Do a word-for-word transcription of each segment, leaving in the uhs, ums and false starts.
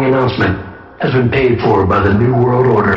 announcement has been paid for by the New World Order.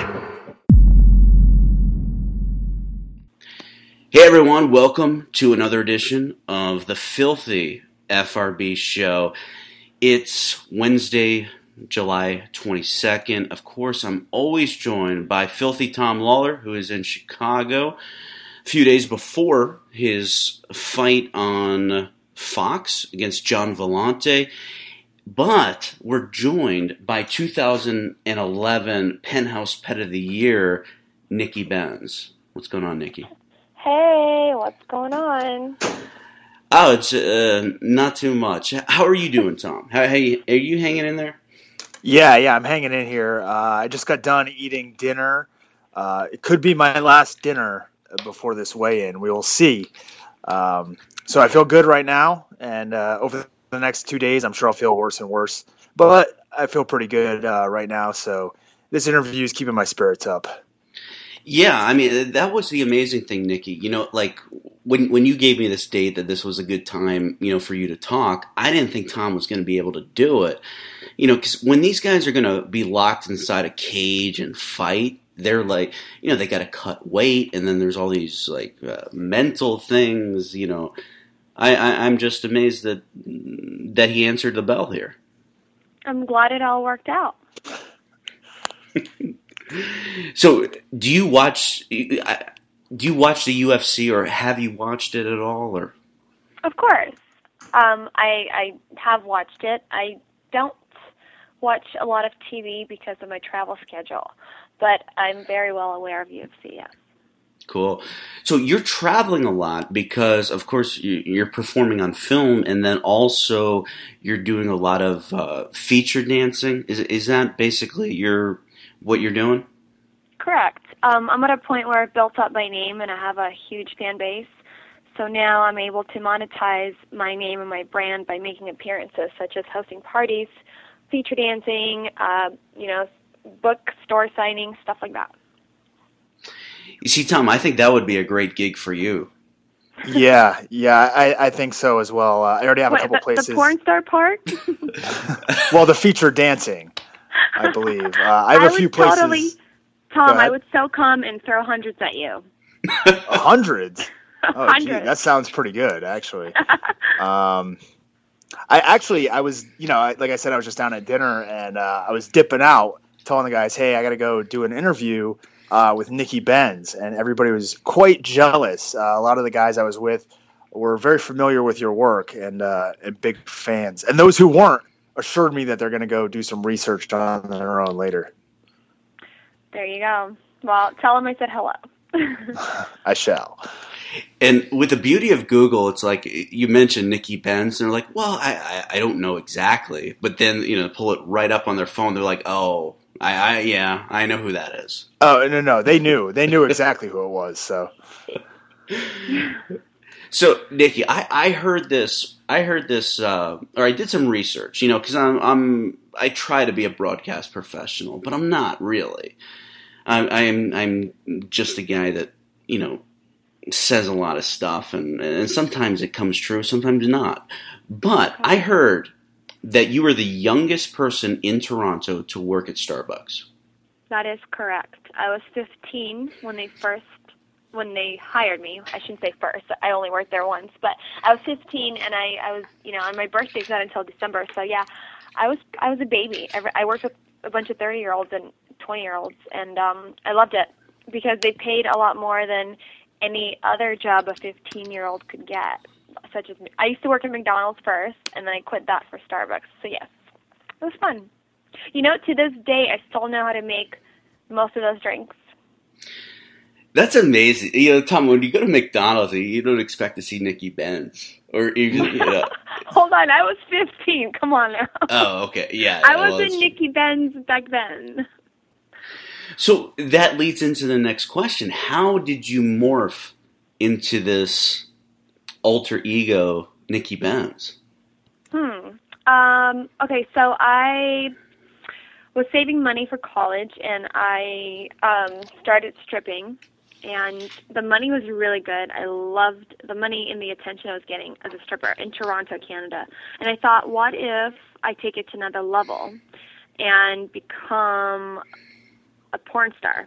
Hey everyone, welcome to another edition of the Filthy F R B Show. It's Wednesday, July twenty-second. Of course, I'm always joined by Filthy Tom Lawler, who is in Chicago. A few days before his fight on Fox against John Vellante. But we're joined by two thousand eleven Penthouse Pet of the Year, Nikki Benz. What's going on, Nikki? Hey, what's going on? Oh, it's uh, not too much. How are you doing, Tom? How, how you, are you hanging in there? Yeah, yeah, I'm hanging in here. Uh, I just got done eating dinner. Uh, it could be my last dinner before this weigh-in. We will see. Um, so I feel good right now, and uh, over the next two days, I'm sure I'll feel worse and worse. But I feel pretty good uh, right now, so this interview is keeping my spirits up. Yeah, I mean, that was the amazing thing, Nikki. You know, like, when when you gave me this date that this was a good time, you know, for you to talk, I didn't think Tom was going to be able to do it. You know, because when these guys are going to be locked inside a cage and fight, they're like, you know, they got to cut weight, and then there's all these, like, uh, mental things, you know. I, I, I'm just amazed that that he answered the bell here. I'm glad it all worked out. So, do you watch? Do you watch the U F C, or have you watched it at all? Or of course, um, I I have watched it. I don't watch a lot of T V because of my travel schedule, but I'm very well aware of U F C. Yes. Cool. So you're traveling a lot because, of course, you're performing on film, and then also you're doing a lot of uh, feature dancing. Is is that basically your what you're doing? Correct. Um, I'm at a point where I've built up my name and I have a huge fan base. So now I'm able to monetize my name and my brand by making appearances, such as hosting parties, feature dancing, uh, you know, book store signings, stuff like that. You see, Tom, I think that would be a great gig for you. Yeah, yeah, I, I think so as well. Uh, I already have Wait, a couple the, places. The porn star part? Well, the feature dancing, I believe. Uh, I have I a few would places. Totally, Tom, I would so come and throw hundreds at you. Hundreds? Oh, Hundreds. gee, that sounds pretty good, actually. um, I actually, I was, you know, I, like I said, I was just down at dinner, and uh, I was dipping out, telling the guys, hey, I got to go do an interview uh, with Nikki Benz, and everybody was quite jealous. Uh, a lot of the guys I was with were very familiar with your work and, uh, and big fans. And those who weren't assured me that they're going to go do some research on their own later. There you go. Well, tell them I said hello. I shall. And with the beauty of Google, it's like you mentioned Nikki Benz, and they're like, well, I, I, I don't know exactly. But then, you know, pull it right up on their phone. They're like, oh, I, I yeah, I know who that is. Oh, no, no. They knew. They knew exactly who it was. So, so Nikki, I, I heard this. I heard this, uh, or I did some research, you know, because I'm, I'm, I try to be a broadcast professional, but I'm not really. I'm, I'm, I'm just a guy that, you know, says a lot of stuff, and, and sometimes it comes true, sometimes not. But I heard that you were the youngest person in Toronto to work at Starbucks. That is correct. I was fifteen when they first, when they hired me. I shouldn't say first. I only worked there once, but I was fifteen, and I, I was, you know, and my birthday's not until December. So yeah, I was, I was a baby. I, I worked with a bunch of thirty-year-olds and twenty-year-olds, and um, I loved it because they paid a lot more than any other job a fifteen-year-old could get, such as me. I used to work at McDonald's first, and then I quit that for Starbucks. So yes, it was fun. You know, to this day, I still know how to make most of those drinks. That's amazing. You know, Tom, when you go to McDonald's, you don't expect to see Nikki Benz. Or even, you know. Hold on, I was fifteen. Come on now. Oh, okay. Yeah. I well, wasn't Nikki Benz back then. So that leads into the next question. How did you morph into this alter ego, Nikki Benz? Hmm. Um, okay, so I was saving money for college, and I um, started stripping, and the money was really good. I loved the money and the attention I was getting as a stripper in Toronto, Canada. And I thought, what if I take it to another level? and become a porn star.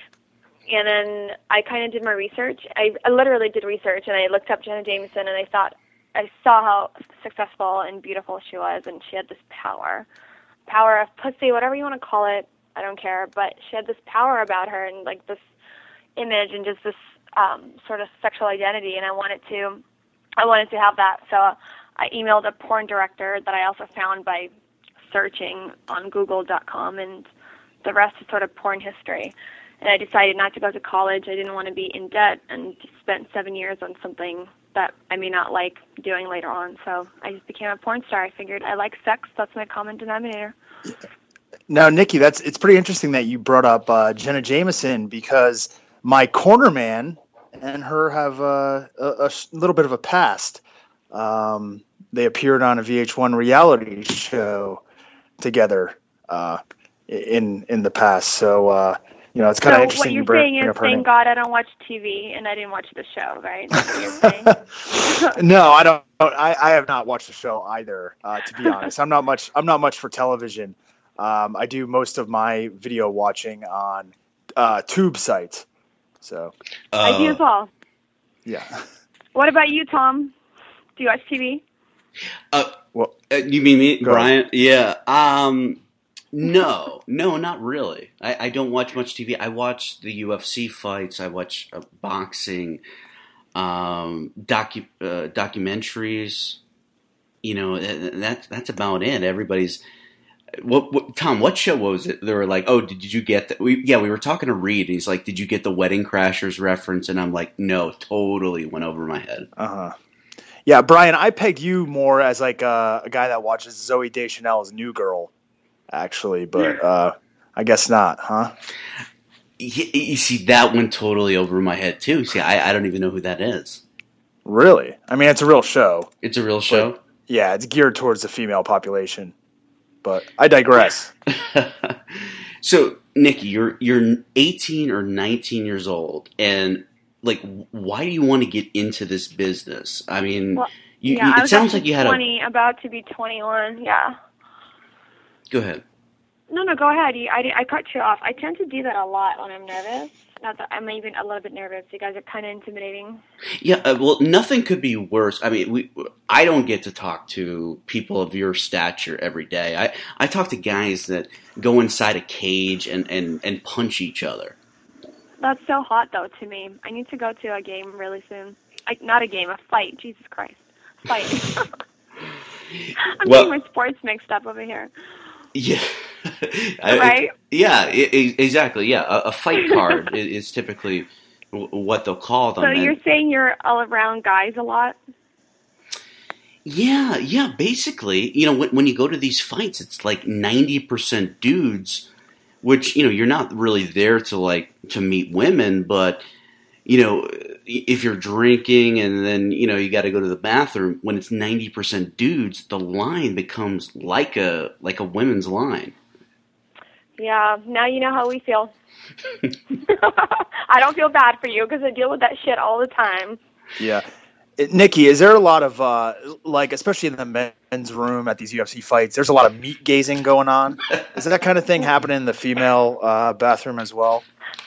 And then I kind of did my research. I, I literally did research, and I looked up Jenna Jameson, and I thought, I saw how successful and beautiful she was, and she had this power, power of pussy, whatever you want to call it. I don't care, but she had this power about her, and like this image, and just this um, sort of sexual identity, and I wanted to, I wanted to have that. So I emailed a porn director that I also found by searching on Google dot com, and the rest is sort of porn history. And I decided not to go to college. I didn't want to be in debt and spent seven years on something that I may not like doing later on. So I just became a porn star. I figured I like sex. That's my common denominator. Now, Nikki, that's it's pretty interesting that you brought up uh, Jenna Jameson, because my corner man and her have uh, a, a little bit of a past. Um, they appeared on a V H one reality show together uh, in in the past. So, uh, you know, it's kind of so interesting. what you're you bring, saying bring is, up her thank name. God I don't watch T V and I didn't watch the show, right? That's what you're saying. No, I don't. I, I have not watched the show either. Uh, to be honest, I'm not much. I'm not much for television. Um, I do most of my video watching on uh, tube sites. So Uh, I do as well. yeah. What about you, Tom? Do you watch T V? Uh, Well, uh, you mean me, Go Brian? Yeah. Um, no, no, not really. I, I don't watch much T V. I watch the U F C fights. I watch uh, boxing, um, docu uh, documentaries. You know, that, that that's about it. Everybody's. What, what Tom? What show was it? They were like, "Oh, did you get that?" We, yeah, we were talking to Reed, and he's like, "Did you get the Wedding Crashers reference?" And I'm like, "No, totally went over my head." uh huh. Yeah, Brian, I pegged you more as like a, a guy that watches Zoe Deschanel's New Girl, actually, but uh, I guess not, huh? You, you see, that went totally over my head too. See, I, I don't even know who that is. Really? I mean, it's a real show. It's a real show. Yeah, it's geared towards the female population. But I digress. So, Nikki, you're you're eighteen or nineteen years old, and like, why do you want to get into this business? I mean, Well, you, yeah, you, I it was sounds actually like you had twenty, about to be twenty-one. Yeah. a. Go ahead. No, no, go ahead. You, I, I cut you off. I tend to do that a lot when I'm nervous. Not that I'm even a little bit nervous. You guys are kind of intimidating. Yeah, uh, well, nothing could be worse. I mean, we I don't get to talk to people of your stature every day. I, I talk to guys that go inside a cage and, and, and punch each other. That's so hot, though, to me. I need to go to a game really soon. I, not a game, a fight. Jesus Christ. Fight. I'm Well- getting my sports mixed up over here. Yeah. I- Right? yeah, i i exactly. Yeah, a, a fight card is, is typically w- what they'll call them. So and- you're saying you're all around guys a lot? Yeah, yeah, basically, you know, when, when you go to these fights, it's like ninety percent dudes, which, you know, you're not really there to like, to meet women, but, you know, if you're drinking and then, you know, you got to go to the bathroom, when it's ninety percent dudes, the line becomes like a, like a women's line. Yeah, now you know how we feel. I don't feel bad for you because I deal with that shit all the time. Yeah. It- Nikki, is there a lot of, uh, like, especially in the men's room at these U F C fights, there's a lot of meat gazing going on? Is that kind of thing happening in the female uh, bathroom as well?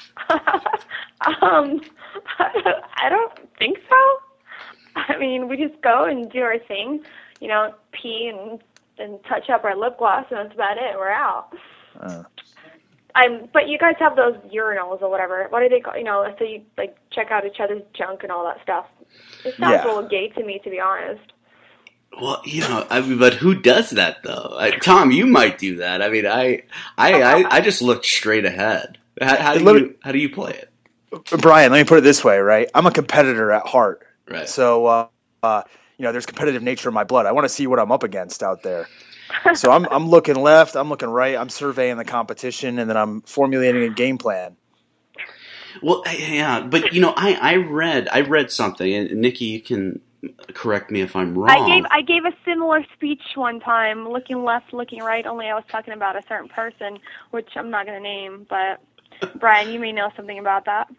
um, I don't think so. I mean, we just go and do our thing, you know, pee and, and touch up our lip gloss, and that's about it. We're out. Uh, I'm, but you guys have those urinals or whatever. What do they call? You know, so you like check out each other's junk and all that stuff. It sounds Yeah. a little gay to me, to be honest. Well, you know, I mean, but who does that though? I, Tom, you might do that. I mean, I, I, I, I just look straight ahead. How, how do Let me- you, how do you play it? Brian, let me put it this way, right? I'm a competitor at heart. Right. So, uh, uh, you know, there's competitive nature in my blood. I want to see what I'm up against out there. So I'm I'm looking left, I'm looking right, I'm surveying the competition, and then I'm formulating a game plan. Well, yeah, but you know, I, I read I read something, and Nikki, you can correct me if I'm wrong. I gave I gave a similar speech one time, looking left, looking right. Only I was talking about a certain person, which I'm not going to name. But Brian, you may know something about that.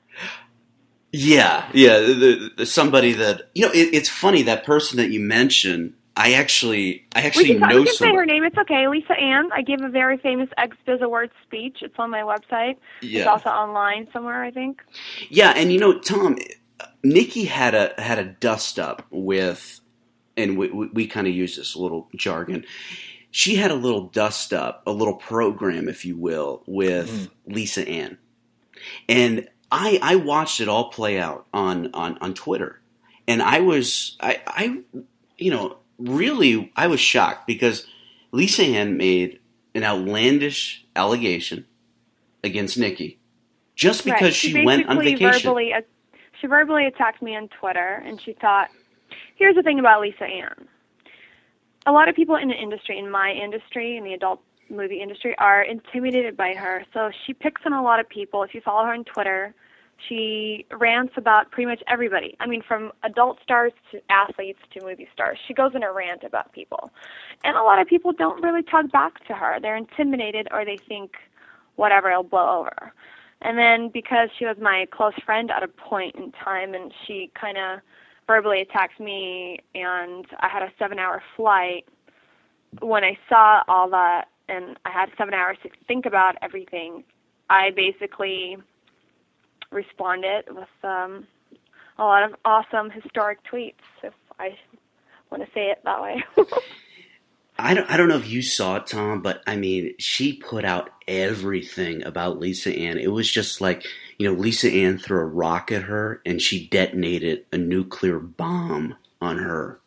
Yeah, yeah, the, the, somebody that you know. It, it's funny, that person that you mentioned. I actually, I We actually can, know we can say her someone. name. It's okay. Lisa Ann. I gave a very famous Ex-Biz Awards speech. It's on my website. It's Yeah, also online somewhere, I think. yeah, and you know, Tom, Nikki had a had a dust up with, and we we, we kind of use this little jargon. She had a little dust up, a little program, if you will, with Mm. Lisa Ann, and I I watched it all play out on on on Twitter, and I was I I you know really I was shocked because Lisa Ann made an outlandish allegation against Nikki just because right. she, she went on basically vacation. Verbally, uh, she verbally attacked me on Twitter, and she thought, here's the thing about Lisa Ann. A lot of people in the industry, in my industry, in the adult movie industry, are intimidated by her. So she picks on a lot of people. If you follow her on Twitter, she rants about pretty much everybody. I mean, from adult stars to athletes to movie stars. She goes in a rant about people. And a lot of people don't really talk back to her. They're intimidated, or they think, whatever, it'll blow over. And then because she was my close friend at a point in time, and she kind of verbally attacked me, and I had a seven-hour flight, when I saw all that, and I had seven hours to think about everything, I basically responded with um, a lot of awesome historic tweets, if I want to say it that way. I don't, I don't know if you saw it, Tom, but I mean, she put out everything about Lisa Ann. It was just like, you know, Lisa Ann threw a rock at her and she detonated a nuclear bomb on her.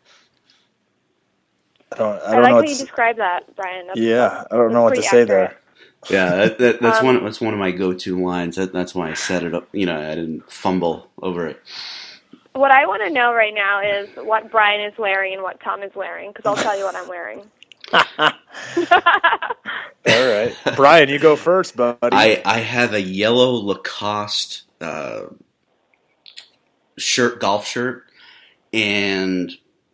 I don't. I I, don't like know. how What's, you describe that, Brian. That's, yeah, I don't that's know what to pretty say accurate. there. Yeah, that, that, that's Um, one. That's one of my go-to lines. That, that's why I set it up. You know, I didn't fumble over it. What I want to know right now is what Brian is wearing and what Tom is wearing, because I'll tell you what I'm wearing. All right, Brian, you go first, buddy. I, I have a yellow Lacoste uh, shirt, golf shirt, and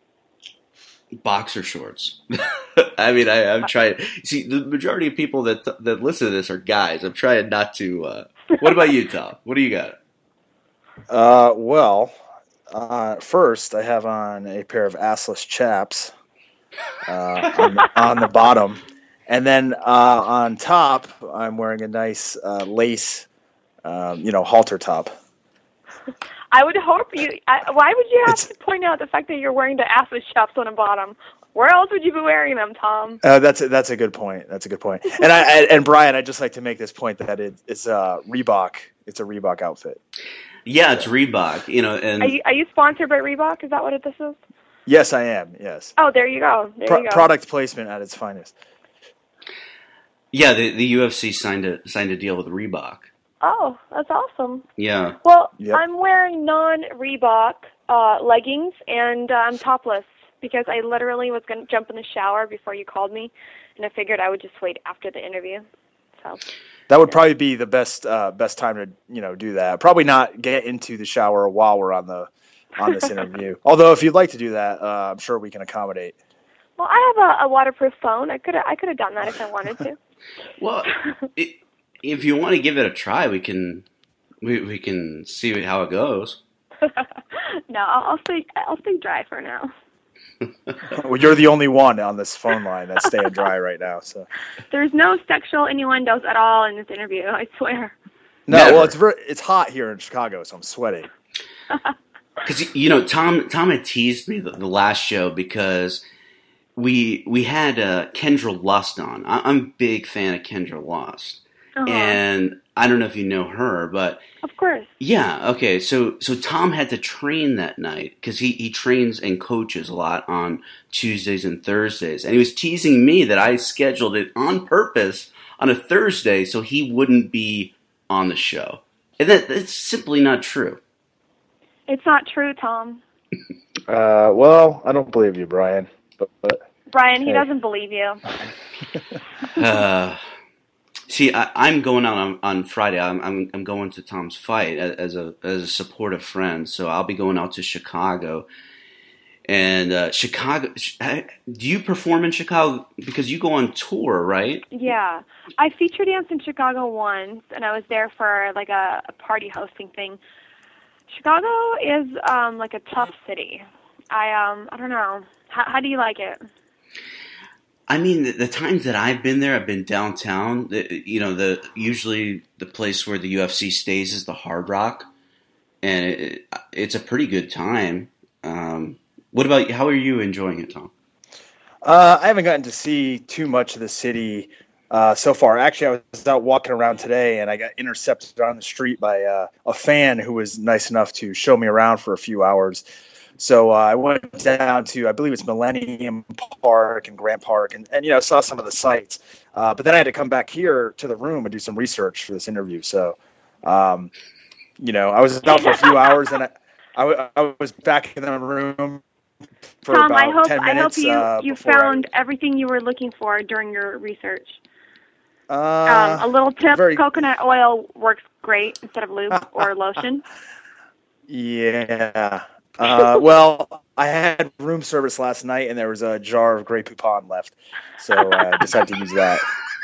boxer shorts. I mean, I, I'm trying. See, the majority of people that that listen to this are guys. I'm trying not to. Uh, what about you, Tom? What do you got? Uh, well, uh, first I have on a pair of assless chaps uh, on, the, on the bottom, and then uh, on top I'm wearing a nice uh, lace, um, you know, halter top. I would hope you. I, why would you have It's- to point out the fact that you're wearing the assless chaps on the bottom? Where else would you be wearing them, Tom? Uh, that's a, that's a good point. That's a good point. And I, I and Brian, I'd just like to make this point that it, it's a Reebok. It's a Reebok outfit. Yeah, it's Reebok. You know, and Are you, are you sponsored by Reebok? Is that what it, this is? Yes, I am. Yes. Oh, there you go. There Pro- you go. product placement at its finest. yeah, the the U F C signed a signed a deal with Reebok. Oh, that's awesome. Yeah. Well, Yep. I'm wearing non-Reebok uh, leggings, and uh, I'm topless because I literally was going to jump in the shower before you called me, and I figured I would just wait after the interview. So. That would probably be the best uh, best time to you know do that. Probably not get into the shower while we're on the on this interview. Although if you'd like to do that, uh, I'm sure we can accommodate. Well, I have a, a waterproof phone. I could I could have done that if I wanted to. Well, it, if you want to give it a try, we can we we can see how it goes. No, I'll, I'll stay I'll stay dry for now. Well, you're the only one on this phone line that's staying dry right now. So There's no sexual innuendos at all in this interview. I swear. no, Never. well it's very, it's hot here in Chicago, so I'm sweating. Because you know, Tom Tom had teased me the, the last show because we we had uh, Kendra Lust on. I, I'm a big fan of Kendra Lust, Uh-huh. and I don't know if you know her, but Of course. yeah, okay. So so Tom had to train that night because he he trains and coaches a lot on Tuesdays and Thursdays, and he was teasing me that I scheduled it on purpose on a Thursday so he wouldn't be on the show, and that that's simply not true. It's not true, Tom. Uh, well, I don't believe you, Brian. But, but Brian, he Hey. doesn't believe you. Uh, see, I, I'm going out on, on Friday. I'm, I'm I'm going to Tom's fight as, as a as a supportive friend. So I'll be going out to Chicago. And uh, Chicago, do you perform in Chicago because you go on tour, right? Yeah. I feature danced in Chicago once, and I was there for like a, a party hosting thing. Chicago is um, like a tough city. I um I don't know. How, how do you like it? I mean, the, the times that I've been there, I've been downtown. The, you know, the usually the place where the U F C stays is the Hard Rock, and it, it's a pretty good time. Um, what about you? How are you enjoying it, Tom? Uh, I haven't gotten to see too much of the city uh, so far. Actually, I was out walking around today, and I got intercepted on the street by uh, a fan who was nice enough to show me around for a few hours. So uh, I went down to, I believe it's Millennium Park and Grant Park, and, and you know, saw some of the sites. Uh, but then I had to come back here to the room and do some research for this interview. So, um, you know, I was out for a few hours, and I, I, I was back in the room for Tom, about I hope ten I minutes. hope you uh, you before found I, everything you were looking for during your research. uh, Um, a little tip: very- coconut oil works great instead of lube or lotion. Yeah. Uh, well, I had room service last night, and there was a jar of Grey Poupon left, so uh, I decided to use that.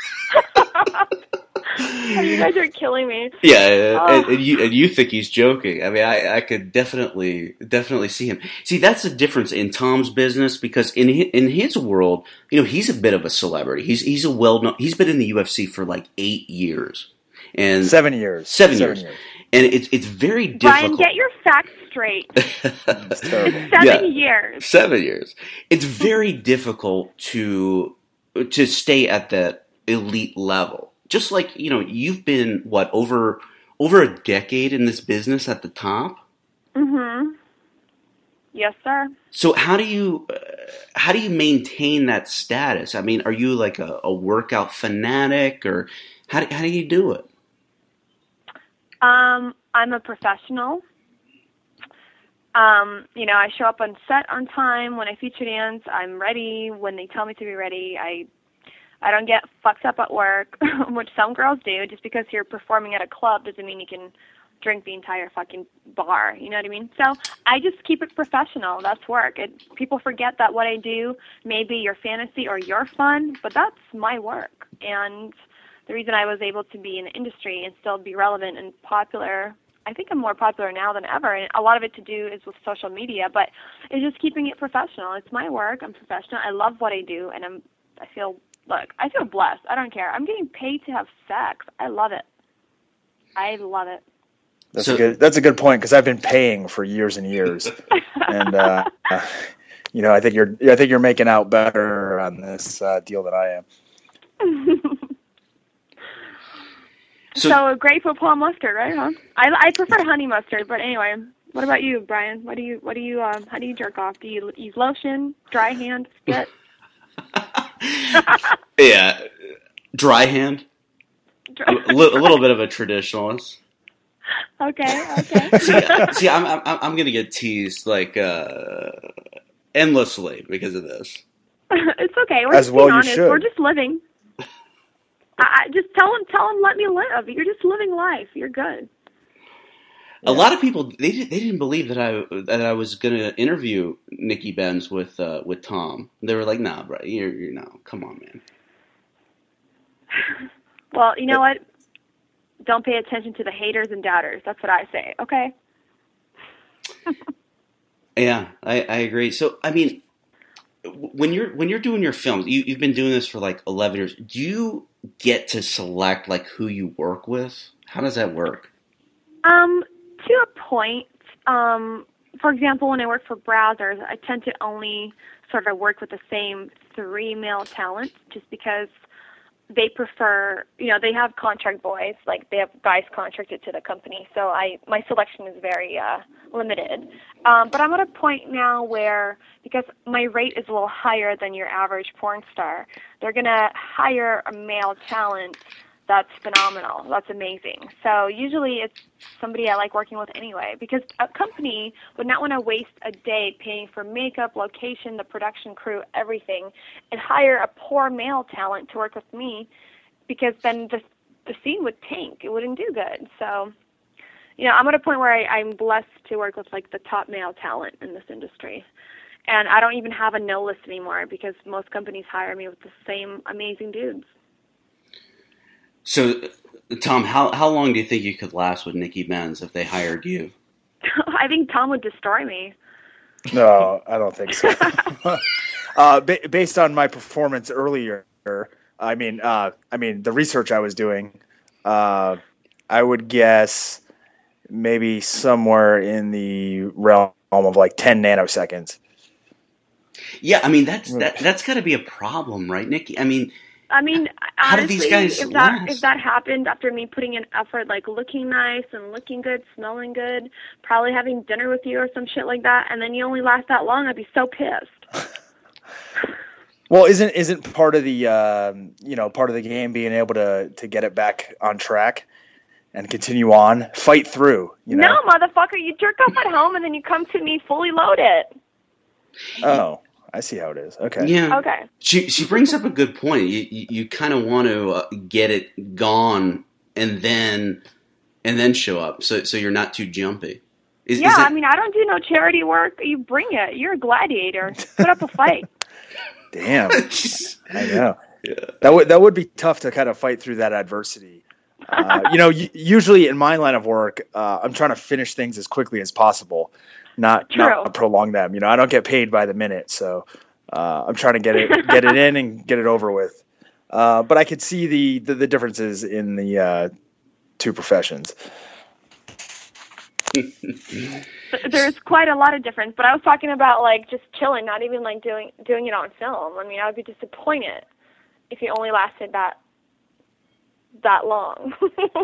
You guys are killing me. Yeah, Oh. and, and you and you think he's joking. I mean, I, I could definitely definitely see him. See, that's the difference in Tom's business, because in his, in his world, you know, he's a bit of a celebrity. He's he's a well known. He's been in the U F C for like eight years, and Seven years. seven, Seven years. years. and it's it's very difficult. Brian, get your facts straight. It's terrible. It's seven Yeah. years. Seven years. It's very difficult to to stay at that elite level. Just like, you know, you've been what over over a decade in this business at the top. Mm-hmm. Yes, sir. So how do you uh, how do you maintain that status? I mean, are you like a, a workout fanatic, or how do, how do you do it? Um, I'm a professional. Um, you know, I show up on set on time. When I feature dance, I'm ready. When they tell me to be ready, I I don't get fucked up at work, which some girls do. Just because you're performing at a club doesn't mean you can drink the entire fucking bar. You know what I mean? So I just keep it professional. That's work. It, people forget that what I do may be your fantasy or your fun, but that's my work. And the reason I was able to be in the industry and still be relevant and popular, I think I'm more popular now than ever. And a lot of it to do is with social media, but it's just keeping it professional. It's my work. I'm professional. I love what I do, and I'm. I feel. Look, I feel blessed. I don't care. I'm getting paid to have sex. I love it. I love it. That's So- a good. That's a good point, because I've been paying for years and years, and uh, you know, I think you're. I think you're making out better on this uh, deal than I am. So- So, grateful palm mustard, right? Huh? I, I prefer honey mustard, but anyway. What about you, Brian? What do you? What do you? Um, how do you jerk off? Do you use lotion, dry hand, spit? Yeah, dry hand. A, li- a little bit of a traditionalist. Okay, okay. See, see, I'm I'm I'm gonna get teased like uh, endlessly because of this. It's okay. We're As just well being you honest. should. We're just living. I, I just tell them, tell them, let me live. You're just living life. You're good. A lot of people they did, they didn't believe that I that I was gonna interview Nikki Benz with uh, with Tom. They were like, "Nah, bro, you're you're no, come on, man." Well, you know what? Don't pay attention to the haters and doubters. That's what I say. Okay. Yeah, I, I agree. So, I mean, when you're when you're doing your films, you, you've been doing this for like eleven years. Do you get to select like who you work with? How does that work? Um, to a point. Um, for example, when I work for browsers, I tend to only sort of work with the same three male talent, just because they prefer, you know, they have contract boys, like they have guys contracted to the company. So I, my selection is very uh, limited. Um, but I'm at a point now where, because my rate is a little higher than your average porn star, they're going to hire a male talent that's phenomenal. That's amazing. So usually it's somebody I like working with anyway, because a company would not want to waste a day paying for makeup, location, the production crew, everything, and hire a poor male talent to work with me, because then the the scene would tank. It wouldn't do good. So, you know, I'm at a point where I, I'm blessed to work with like the top male talent in this industry. And I don't even have a no list anymore, because most companies hire me with the same amazing dudes. So, Tom, how how long do you think you could last with Nikki Benz if they hired you? I think Tom would destroy me. No, I don't think so. uh, ba- based on my performance earlier, I mean, uh, I mean the research I was doing, uh, I would guess maybe somewhere in the realm of like ten nanoseconds. Yeah, I mean that's that that's got to be a problem, right, Nikki? I mean, I mean, how honestly, do these guys if that last? if that happened after me putting in effort, like looking nice and looking good, smelling good, probably having dinner with you or some shit like that, and then you only last that long, I'd be so pissed. Well, isn't isn't part of the um, you know part of the game being able to to get it back on track and continue on, fight through? You know? No, motherfucker, you jerk off at home and then you come to me fully loaded. Oh, I see how it is. Okay. Yeah. Okay. She she brings up a good point. You you, you kind of want to uh, get it gone and then and then show up, so so you're not too jumpy. Is, yeah, is that... I mean, I don't do no charity work. You bring it. You're a gladiator. Put up a fight. Damn. I know. Yeah. That would that would be tough to kind of fight through that adversity. Uh, you know, y- usually in my line of work, uh, I'm trying to finish things as quickly as possible, not True. not prolong them. You know, I don't get paid by the minute, so uh, I'm trying to get it get it in and get it over with. Uh, but I could see the, the, the differences in the uh, two professions. There's quite a lot of difference, but I was talking about like just chilling, not even like doing doing it on film. I mean, I would be disappointed if you only lasted that that long.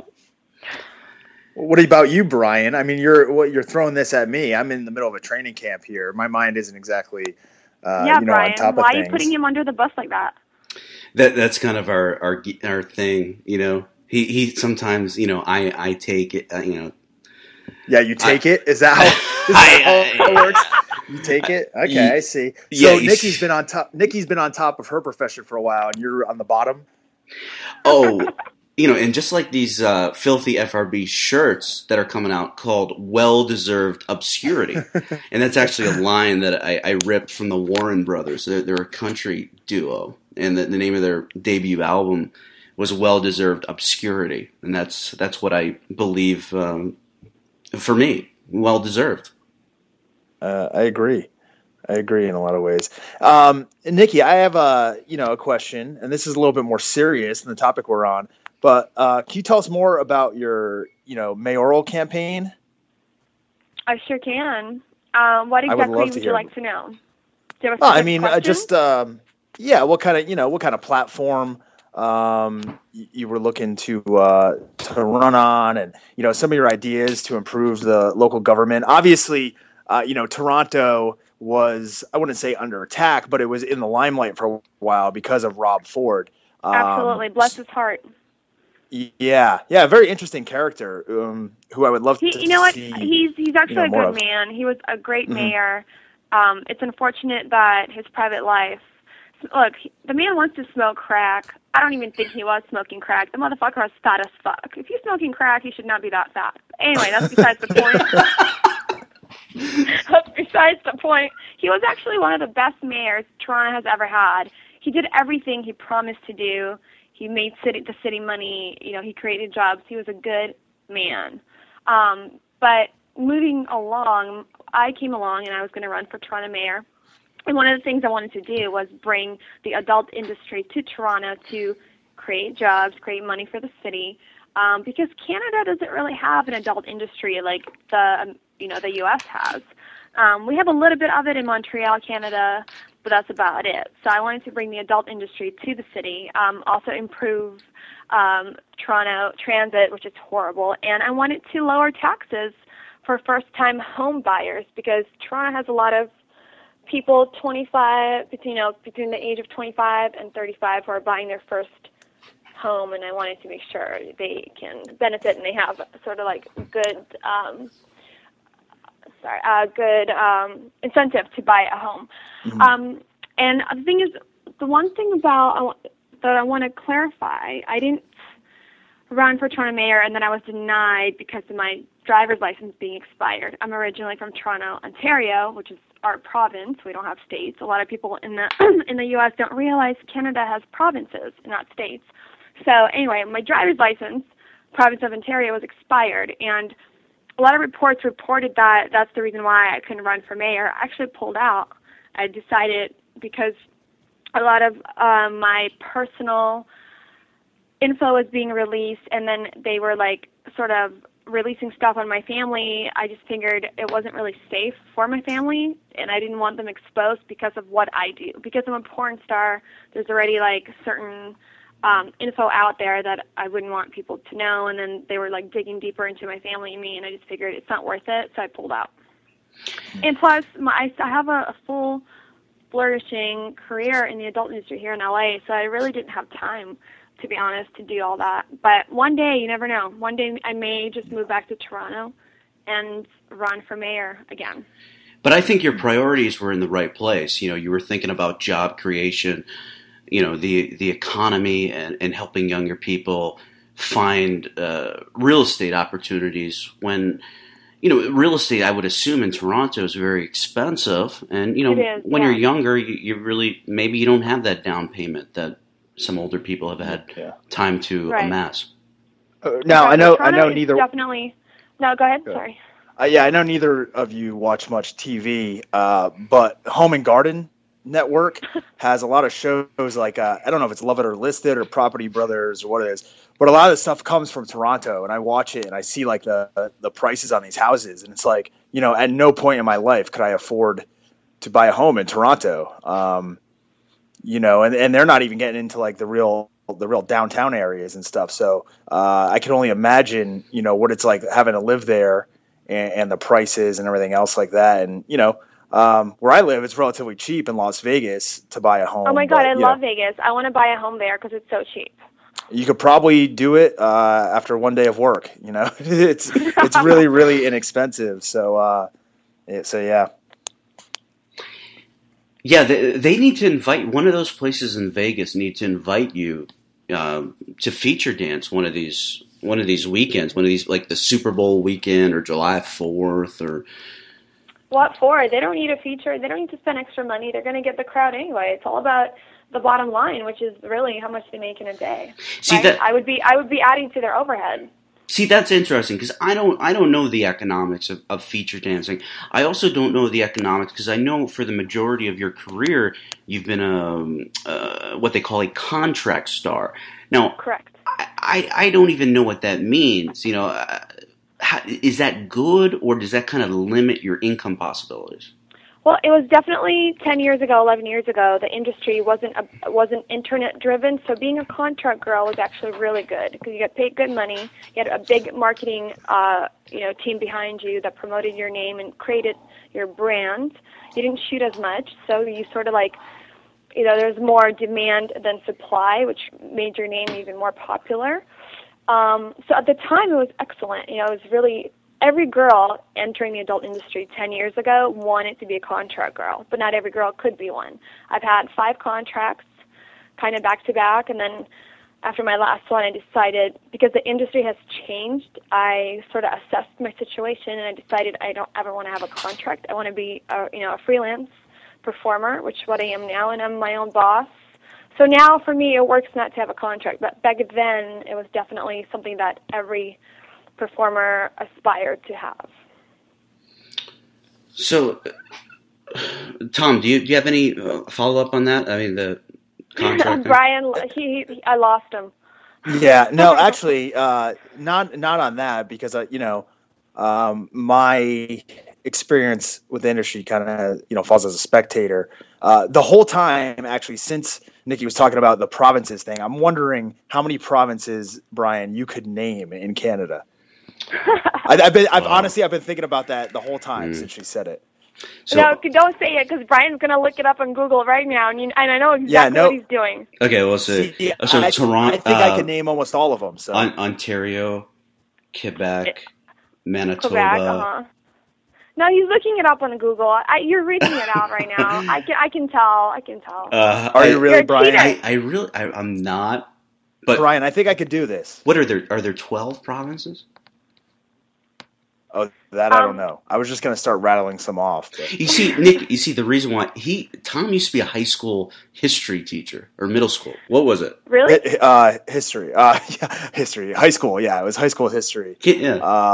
What about you, Brian? I mean, you're what you're throwing this at me. I'm in the middle of a training camp here. My mind isn't exactly uh, yeah, you know, Brian, on top of why things. are you putting him under the bus like that? That that's kind of our our our thing, you know. He he sometimes, you know, I I take it, uh, you know. Yeah, you take I, it. Is that how, is that I, how it works? You take it. Okay, you, I see. So yeah, Nikki's been on top. Nikki's been on top of her profession for a while, and you're on the bottom. Oh, you know, and just like these uh, filthy F R B shirts that are coming out called "Well-Deserved Obscurity," and that's actually a line that I, I ripped from the Warren Brothers. They're, they're a country duo, and the, the name of their debut album was "Well-Deserved Obscurity," and that's that's what I believe. Um, For me, well deserved. Uh, I agree. I agree in a lot of ways. Um, Nikki, I have a you know a question, and this is a little bit more serious than the topic we're on. But uh, can you tell us more about your you know mayoral campaign? I sure can. Um, what exactly would, would you like to know? Do you have a oh, I mean, uh, just um, yeah. What kind of you know what kind of platform? Um, you were looking to uh, to run on, and you know some of your ideas to improve the local government. Obviously, uh, you know Toronto was I wouldn't say under attack, but it was in the limelight for a while because of Rob Ford. Um, Absolutely, bless his heart. Yeah, yeah, very interesting character. Um, who I would love he, to. You know what? See, he's he's actually you know, a good of. man. He was a great Mm-hmm. mayor. Um, it's unfortunate that his private life. Look, the man wants to smoke crack. I don't even think he was smoking crack. The motherfucker was fat as fuck. If he's smoking crack, he should not be that fat. Anyway, that's besides the point. That's besides the point. He was actually one of the best mayors Toronto has ever had. He did everything he promised to do. He made city the city money. You know, he created jobs. He was a good man. Um, but moving along, I came along and I was going to run for Toronto mayor. And one of the things I wanted to do was bring the adult industry to Toronto to create jobs, create money for the city, um, because Canada doesn't really have an adult industry like the um, you know the U S has. Um, we have a little bit of it in Montreal, Canada, but that's about it. So I wanted to bring the adult industry to the city, um, also improve um, Toronto transit, which is horrible, and I wanted to lower taxes for first-time home buyers because Toronto has a lot of people twenty-five, between, you know, between the age of twenty-five and thirty-five who are buying their first home, and I wanted to make sure they can benefit and they have sort of like good, um, sorry, uh, good um, incentive to buy a home. Mm-hmm. Um, and the thing is, the one thing about uh, that I want to clarify, I didn't run for Toronto mayor and then I was denied because of my driver's license being expired. I'm originally from Toronto, Ontario, which is our province. We don't have states. A lot of people in the in the U S don't realize Canada has provinces, not states. So anyway, my driver's license, province of Ontario, was expired, and a lot of reports reported that that's the reason why I couldn't run for mayor. I actually pulled out. I decided because a lot of um, my personal info was being released, and then they were like sort of releasing stuff on my family. I just figured it wasn't really safe for my family, and I didn't want them exposed because of what I do. Because I'm a porn star, there's already like certain um, info out there that I wouldn't want people to know, and then they were like digging deeper into my family and me, and I just figured it's not worth it, so I pulled out. And plus, my, I have a, a full flourishing career in the adult industry here in L A, so I really didn't have time, to be honest, to do all that. But one day, you never know. One day I may just move back to Toronto and run for mayor again. But I think your priorities were in the right place. You know, you were thinking about job creation, you know, the the economy and, and helping younger people find uh, real estate opportunities when, you know, real estate, I would assume in Toronto is very expensive. And, you know, It is, when yeah. you're younger, you, you really, maybe you don't have that down payment that some older people have had Yeah. time to Right. amass. Uh, now I Right, know I Toronto know is neither. Definitely. No, go ahead. Good. Sorry. Uh, yeah, I know neither of you watch much T V, uh, but Home and Garden Network has a lot of shows like uh, I don't know if it's Love It or Listed or Property Brothers or what it is, but a lot of the stuff comes from Toronto, and I watch it and I see like the the prices on these houses, and it's like, you know, at no point in my life could I afford to buy a home in Toronto, um, you know, and, and they're not even getting into like the real the real downtown areas and stuff. So uh, I can only imagine, you know, what it's like having to live there and, and the prices and everything else like that. And, you know, um, where I live, it's relatively cheap in Las Vegas to buy a home. Oh, my God, but, I you love know, Vegas. I want to buy a home there because it's so cheap. You could probably do it uh, after one day of work. You know, it's it's really, really inexpensive. So, uh, it, so yeah. Yeah, they, they need to invite, one of those places in Vegas need to invite you uh, to feature dance one of these one of these weekends, one of these, like the Super Bowl weekend or July fourth or... What for? They don't need a feature. They don't need to spend extra money. They're going to get the crowd anyway. It's all about the bottom line, which is really how much they make in a day. See, right? that- I would be I would be adding to their overhead. See, that's interesting because I don't I don't know the economics of, of feature dancing. I also don't know the economics because I know for the majority of your career you've been a uh, what they call a contract star. Now, Correct. I, I, I don't even know what that means. You know, uh, how, is that good or does that kind of limit your income possibilities? Well, it was definitely ten years ago, eleven years ago. The industry wasn't a, wasn't internet driven, so being a contract girl was actually really good because you got paid good money. You had a big marketing, uh, you know, team behind you that promoted your name and created your brand. You didn't shoot as much, so you sort of like, you know, there's more demand than supply, which made your name even more popular. Um, so at the time, it was excellent. You know, it was really. Every girl entering the adult industry ten years ago wanted to be a contract girl, but not every girl could be one. I've had five contracts kind of back to back, and then after my last one, I decided, because the industry has changed, I sort of assessed my situation, and I decided I don't ever want to have a contract. I want to be a, you know, a freelance performer, which is what I am now, and I'm my own boss. So now for me, it works not to have a contract, but back then, it was definitely something that every performer aspired to have. So, Tom, do you do you have any uh, follow up on that? I mean, the contract. Brian, he, he, I lost him. Yeah, no, actually, uh, not not on that because uh, you know, um, my experience with the industry kind of you know falls as a spectator. Uh, the whole time, actually, since Nikki was talking about the provinces thing, I'm wondering how many provinces, Brian, you could name in Canada. I, I've been, I've Wow. honestly, I've been thinking about that the whole time Mm. since she said it. So, No, don't say it because Brian's going to look it up on Google right now, and, you, and I know exactly Yeah, no- what he's doing. okay, well, so, See, so I, Toronto, I think uh, I can name almost all of them. So on, Ontario, Quebec, Manitoba. Quebec, uh-huh. No, he's looking it up on Google. I, you're reading it out right now. I can, I can tell. I can tell. Uh, are I, you really, You're a Brian? cheater. I, I really, I, I'm not. But Brian, I think I could do this. what are there? Are there twelve provinces? Oh, that I Um, don't know. I was just gonna start rattling some off. But. You see, Nick. You see, the reason why he Tom used to be a high school history teacher or middle school. What was it? Really? Uh, history, uh, yeah, history, high school. Yeah, it was high school history. Yeah. Um,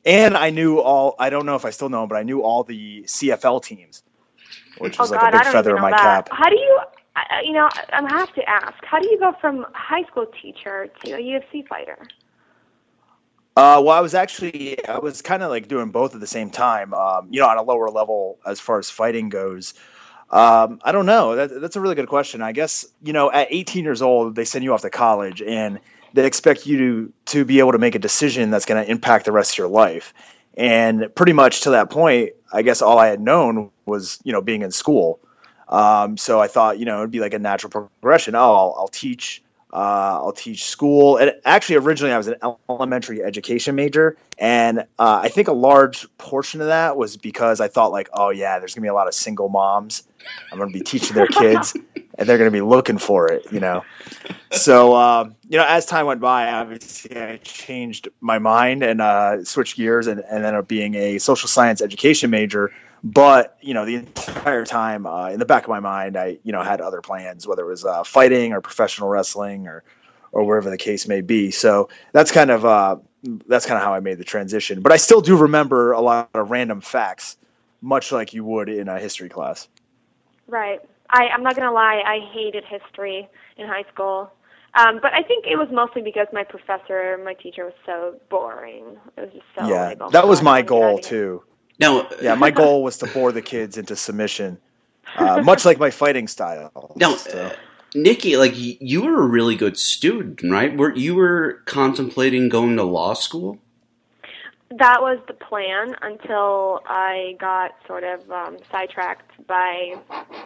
And I knew all, I don't know if I still know them, but I knew all the C F L teams, which was oh, like God, a big I don't feather even in know my that. cap. How do you, I- you know, I have to ask, how do you go from high school teacher to a U F C fighter? Uh, well, I was actually, I was kind of like doing both at the same time, um, you know, on a lower level as far as fighting goes. Um, I don't know. That, that's a really good question. I guess, you know, at eighteen years old, they send you off to college and they expect you to, to be able to make a decision that's going to impact the rest of your life. And pretty much to that point, I guess all I had known was, you know, being in school. Um, so I thought, you know, it'd be like a natural progression. Oh, I'll, I'll teach, uh, I'll teach school. And actually, originally I was an elementary education major. And uh, I think a large portion of that was because I thought like, oh yeah, there's gonna be a lot of single moms. I'm going to be teaching their kids and they're going to be looking for it, you know? So, um, you know, as time went by, obviously I changed my mind and uh, switched gears and, and ended up being a social science education major. But, you know, the entire time uh, in the back of my mind, I, you know, had other plans, whether it was uh, fighting or professional wrestling or, or wherever the case may be. So that's kind of, uh, that's kind of how I made the transition. But I still do remember a lot of random facts, much like you would in a history class. Right. I, I'm not going to lie, I hated history in high school. Um, but I think it was mostly because my professor, my teacher was so boring. It was just so yeah, like, oh that my was God, my I'm goal getting too. Now, Yeah, my goal was to bore the kids into submission, uh, much like my fighting style. now, So. uh, Nikki, like y- you were a really good student, right? Were you were contemplating going to law school? That was the plan until I got sort of um, sidetracked by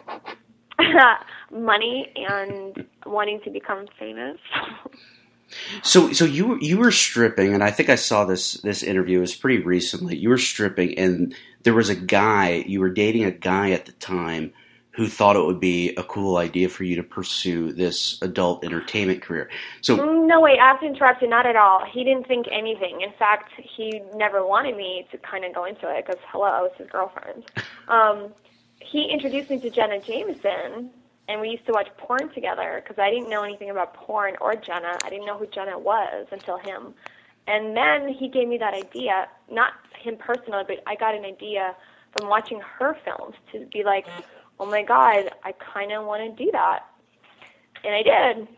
money and wanting to become famous. So, so you were you were stripping, and I think I saw this this interview. It was pretty recently. You were stripping, and there was a guy. You were dating a guy at the time who thought it would be a cool idea for you to pursue this adult entertainment career. So, No, wait, I have to interrupt you. Not at all. He didn't think anything. In fact, he never wanted me to kind of go into it because, hello, I was his girlfriend. Um, he introduced me to Jenna Jameson, and we used to watch porn together because I didn't know anything about porn or Jenna. I didn't know who Jenna was until him. And then he gave me that idea, not him personally, but I got an idea from watching her films to be like, oh my God, I kind of want to do that. And I did.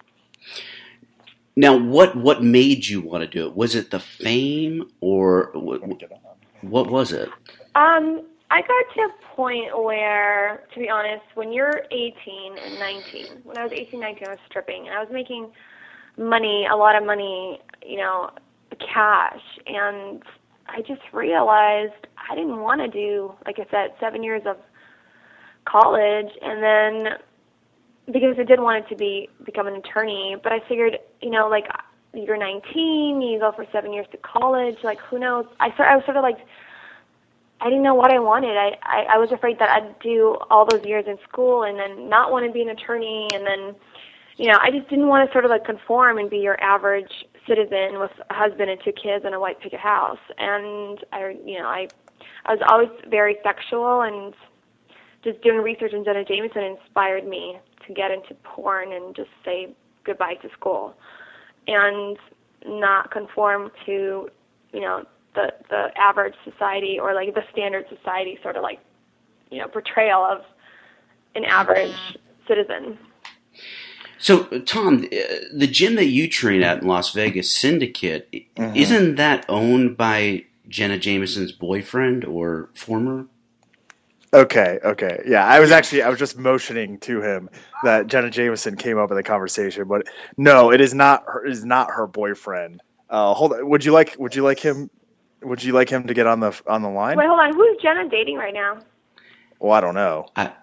now, what what made you want to do it? Was it the fame, or what, what was it? Um, I got to a point where, to be honest, when you're eighteen and nineteen, when I was eighteen, nineteen, I was stripping, and I was making money, a lot of money, you know, cash, and I just realized I didn't want to do, like I said, seven years of college, and then because I did want it to be become an attorney, but I figured, you know, like you're nineteen, you go for seven years to college, like who knows? I sort I was sort of like, I didn't know what I wanted. I, I I was afraid that I'd do all those years in school and then not want to be an attorney, and then, you know, I just didn't want to sort of like conform and be your average citizen with a husband and two kids and a white picket house. And I, you know, I I was always very sexual, and just doing research on Jenna Jameson inspired me to get into porn and just say goodbye to school and not conform to, you know, the the average society or like the standard society sort of like, you know, portrayal of an average citizen. So, Tom, the gym that you train at in Las Vegas, Syndicate, mm-hmm. isn't that owned by Jenna Jameson's boyfriend or former? Okay, okay. Yeah, I was actually, I was just motioning to him that Jenna Jameson came up in the conversation, but no, it is not her, it is not her boyfriend. Uh, hold on. Would you like, would you like him, would you like him to get on the, on the line? Wait, hold on. Who's Jenna dating right now? Well, I don't know. I,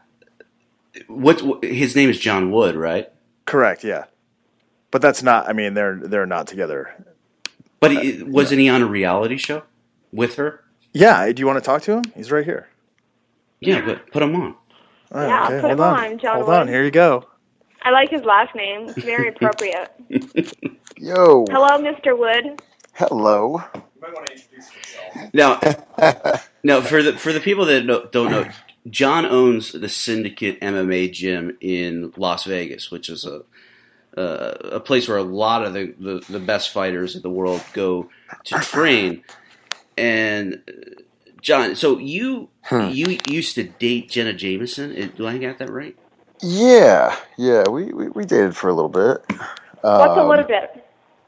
what, his name is John Wood, right? Correct, yeah. But that's not, I mean, they're, they're not together. But he, wasn't he on a reality show with her? Yeah. Do you want to talk to him? He's right here. Yeah, but put him on. All right, yeah, okay, put hold him on. on, John Hold Wood. on, here you go. I like his last name. It's very appropriate. Yo. Hello, Mister Wood. Hello. You might want to introduce yourself. Now, now for the for the people that don't, don't know, John owns the Syndicate M M A gym in Las Vegas, which is a uh, a place where a lot of the, the, the best fighters in the world go to train. and uh, John, so you Hmm. you used to date Jenna Jameson. Do I get that right? Yeah, yeah, we, we, we dated for a little bit. What's a Um, little bit?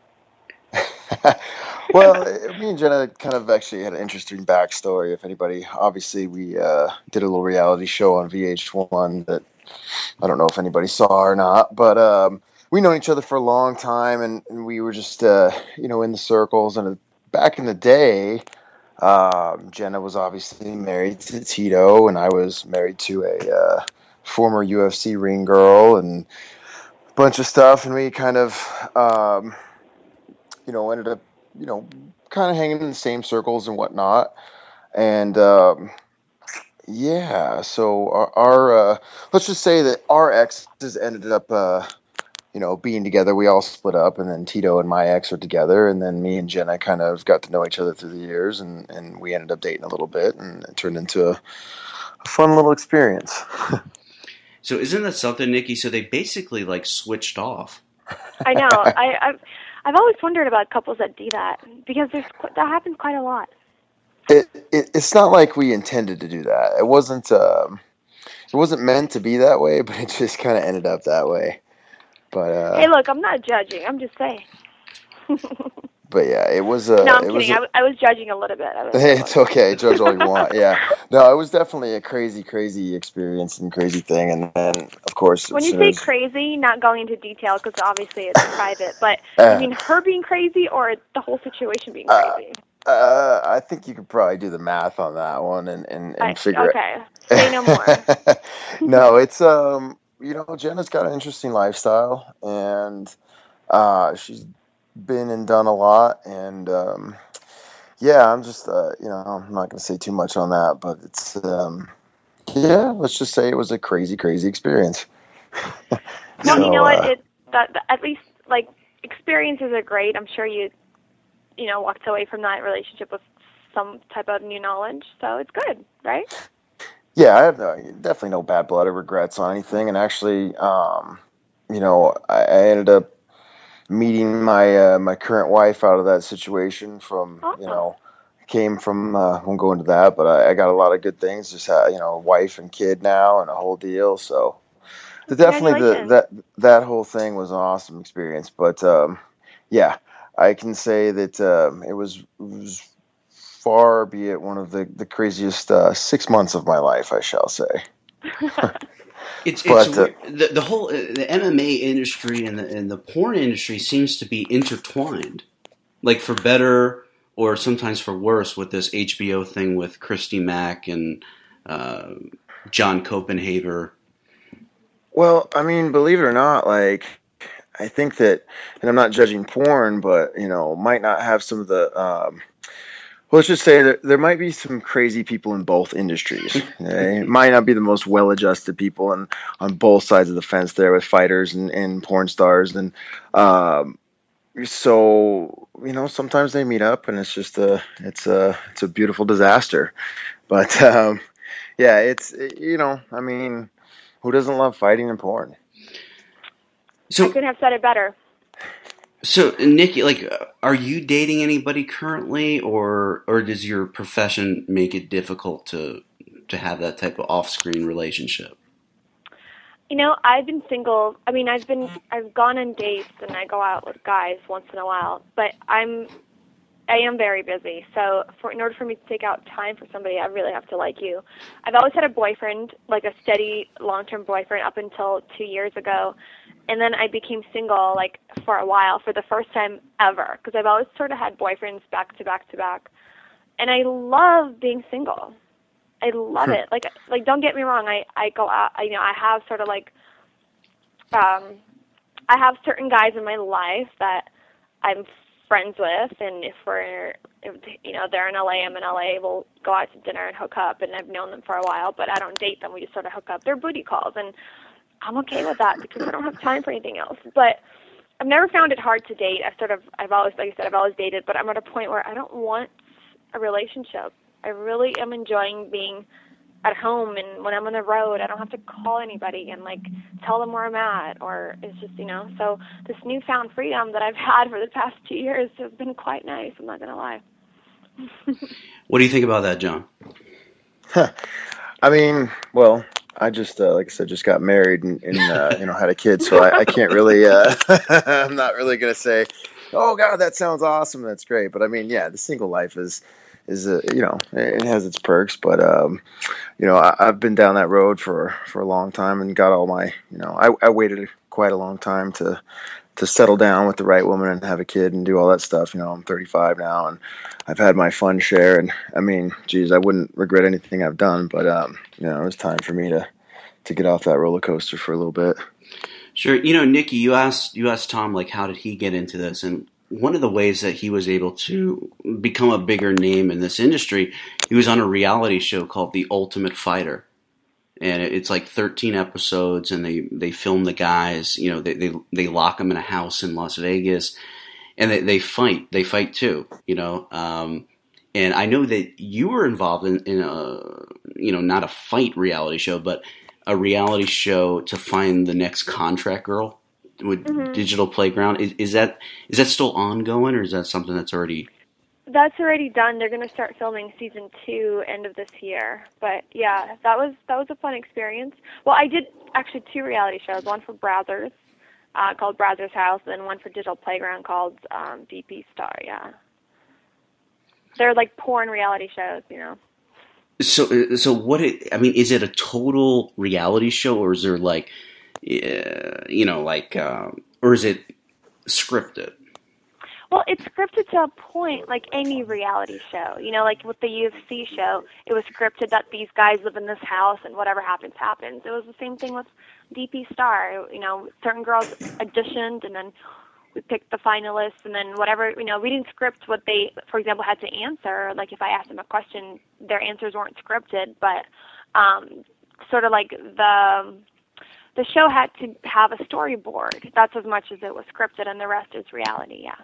well, me and Jenna kind of actually had an interesting backstory. If anybody, obviously, we uh, did a little reality show on V H one that I don't know if anybody saw or not, but um, we known each other for a long time, and, and we were just, uh, you know, in the circles. And back in the day, um, Jenna was obviously married to Tito, and I was married to a uh, former U F C ring girl, and a bunch of stuff. And we kind of, um, you know, ended up, you know, kind of hanging in the same circles and whatnot. And um, yeah, so our, our uh, let's just say that our exes ended up, uh, you know, being together. We all split up, and then Tito and my ex are together, and then me and Jenna kind of got to know each other through the years, and, and we ended up dating a little bit, and it turned into a, a fun little experience. So isn't that something, Nikki? So they basically like switched off. I know. I, I've I've always wondered about couples that do that because there's qu- that happens quite a lot. It, it it's not like we intended to do that. It wasn't um, it wasn't meant to be that way, but it just kind of ended up that way. But uh, Hey, look, I'm not judging. I'm just saying. but yeah, it was a. No, I'm it was kidding. a, I, w- I was judging a little bit. I was, Hey, it's okay. Judge all you want. Yeah. No, it was definitely a crazy, crazy experience and crazy thing. And then, of course, When as you soon say as, crazy, not going into detail because obviously it's private, but Uh, you mean her being crazy or the whole situation being Uh, crazy? uh, I think you could probably do the math on that one and, and, and I, figure okay. Say no more. it. No, it's, um, you know, Jenna's got an interesting lifestyle, and uh, she's been and done a lot. And, um, yeah, I'm just, uh, you know, I'm not going to say too much on that, but it's, um, yeah, let's just say it was a crazy, crazy experience. Well, So, you know what? uh, It that, that at least like experiences are great. I'm sure you, you know, walked away from that relationship with some type of new knowledge, so it's good, right? Yeah, I have no, definitely no bad blood or regrets on anything. And actually, um, you know, I, I ended up meeting my uh, my current wife out of that situation. From Oh, you know, came from uh, won't go into that, but I, I got a lot of good things. Just had, you know, a wife and kid now and a whole deal. So the, definitely the congratulations. that that whole thing was an awesome experience. But um, yeah, I can say that um, it was. It was far be it one of the, the craziest uh, six months of my life, I shall say. It's it's But uh, weird. the the whole uh, the M M A industry and the and the porn industry seems to be intertwined, like for better or sometimes for worse, with this H B O thing with Christy Mack and uh, John Copenhaver. well, I mean, believe it or not, like I think that, and I'm not judging porn, but you know, might not have some of the. Um, well, let's just say that there might be some crazy people in both industries. It might not be the most well-adjusted people, and on both sides of the fence there with fighters and, and porn stars, and um, so you know sometimes they meet up, and it's just a it's a it's a beautiful disaster. But um, yeah, it's you know I mean, who doesn't love fighting and porn? I So couldn't have said it better. so Nikki, like, uh, are you dating anybody currently, or or does your profession make it difficult to to have that type of off screen relationship? You know, I've been single. I mean, I've been, I've gone on dates and I go out with guys once in a while, but I'm, I am very busy. So for, in order for me to take out time for somebody, I really have to like you. I've always had a boyfriend, like a steady long-term boyfriend up until two years ago. And then I became single, like, for a while, for the first time ever, because I've always sort of had boyfriends back to back to back. And I love being single. I love it. Like, like don't get me wrong. I, I go out, I, you know, I have sort of like, um, I have certain guys in my life that I'm friends with, and if we're, if, you know, they're in L A, I'm in L A, we'll go out to dinner and hook up, and I've known them for a while, but I don't date them. We just sort of hook up. They're booty calls, and I'm okay with that because I don't have time for anything else. But I've never found it hard to date. I've sort of, I've always, like I said, I've always dated, but I'm at a point where I don't want a relationship. I really am enjoying being at home, and when I'm on the road, I don't have to call anybody and like tell them where I'm at, or it's just, you know, so this newfound freedom that I've had for the past two years has been quite nice. I'm not going to lie. What do you think about that, John? I mean, well, I just, uh, like I said, just got married and, and uh, you know, had a kid, so I, I can't really, uh, I'm not really going to say, oh, God, that sounds awesome, that's great. But, I mean, yeah, the single life is, is uh, you know, it has its perks. But, um, you know, I, I've been down that road for, for a long time and got all my, you know, I, I waited quite a long time to to settle down with the right woman and have a kid and do all that stuff. You know, I'm thirty-five now and I've had my fun share. And I mean, geez, I wouldn't regret anything I've done, but, um, you know, it was time for me to, to get off that roller coaster for a little bit. Sure. You know, Nikki, you asked, you asked Tom, like, how did he get into this? And one of the ways that he was able to become a bigger name in this industry, he was on a reality show called The Ultimate Fighter. And it's like thirteen episodes, and they, they film the guys, you know, they, they they lock them in a house in Las Vegas, and they, they fight. They fight too, you know. Um, and I know that you were involved in, in a, you know, not a fight reality show, but a reality show to find the next contract girl with mm-hmm. Digital Playground. Is, is that is that still ongoing, or is that something that's already... That's already done. They're going to start filming season two end of this year. But yeah, that was that was a fun experience. Well, I did actually two reality shows. One for Brazzers, uh, called Brazzers House, and one for Digital Playground called um, D P Star. Yeah, they're like porn reality shows, you know. So, so what? It, I mean, is it a total reality show, or is there like, uh, you know, like, um, or is it scripted? Well, it's scripted to a point, like any reality show. You know, like with the U F C show, it was scripted that these guys live in this house and whatever happens, happens. It was the same thing with D P Star. You know, certain girls auditioned and then we picked the finalists and then whatever, you know, we didn't script what they, for example, had to answer. Like if I asked them a question, their answers weren't scripted, but um, sort of like the... The show had to have a storyboard. That's as much as it was scripted, and the rest is reality, yeah.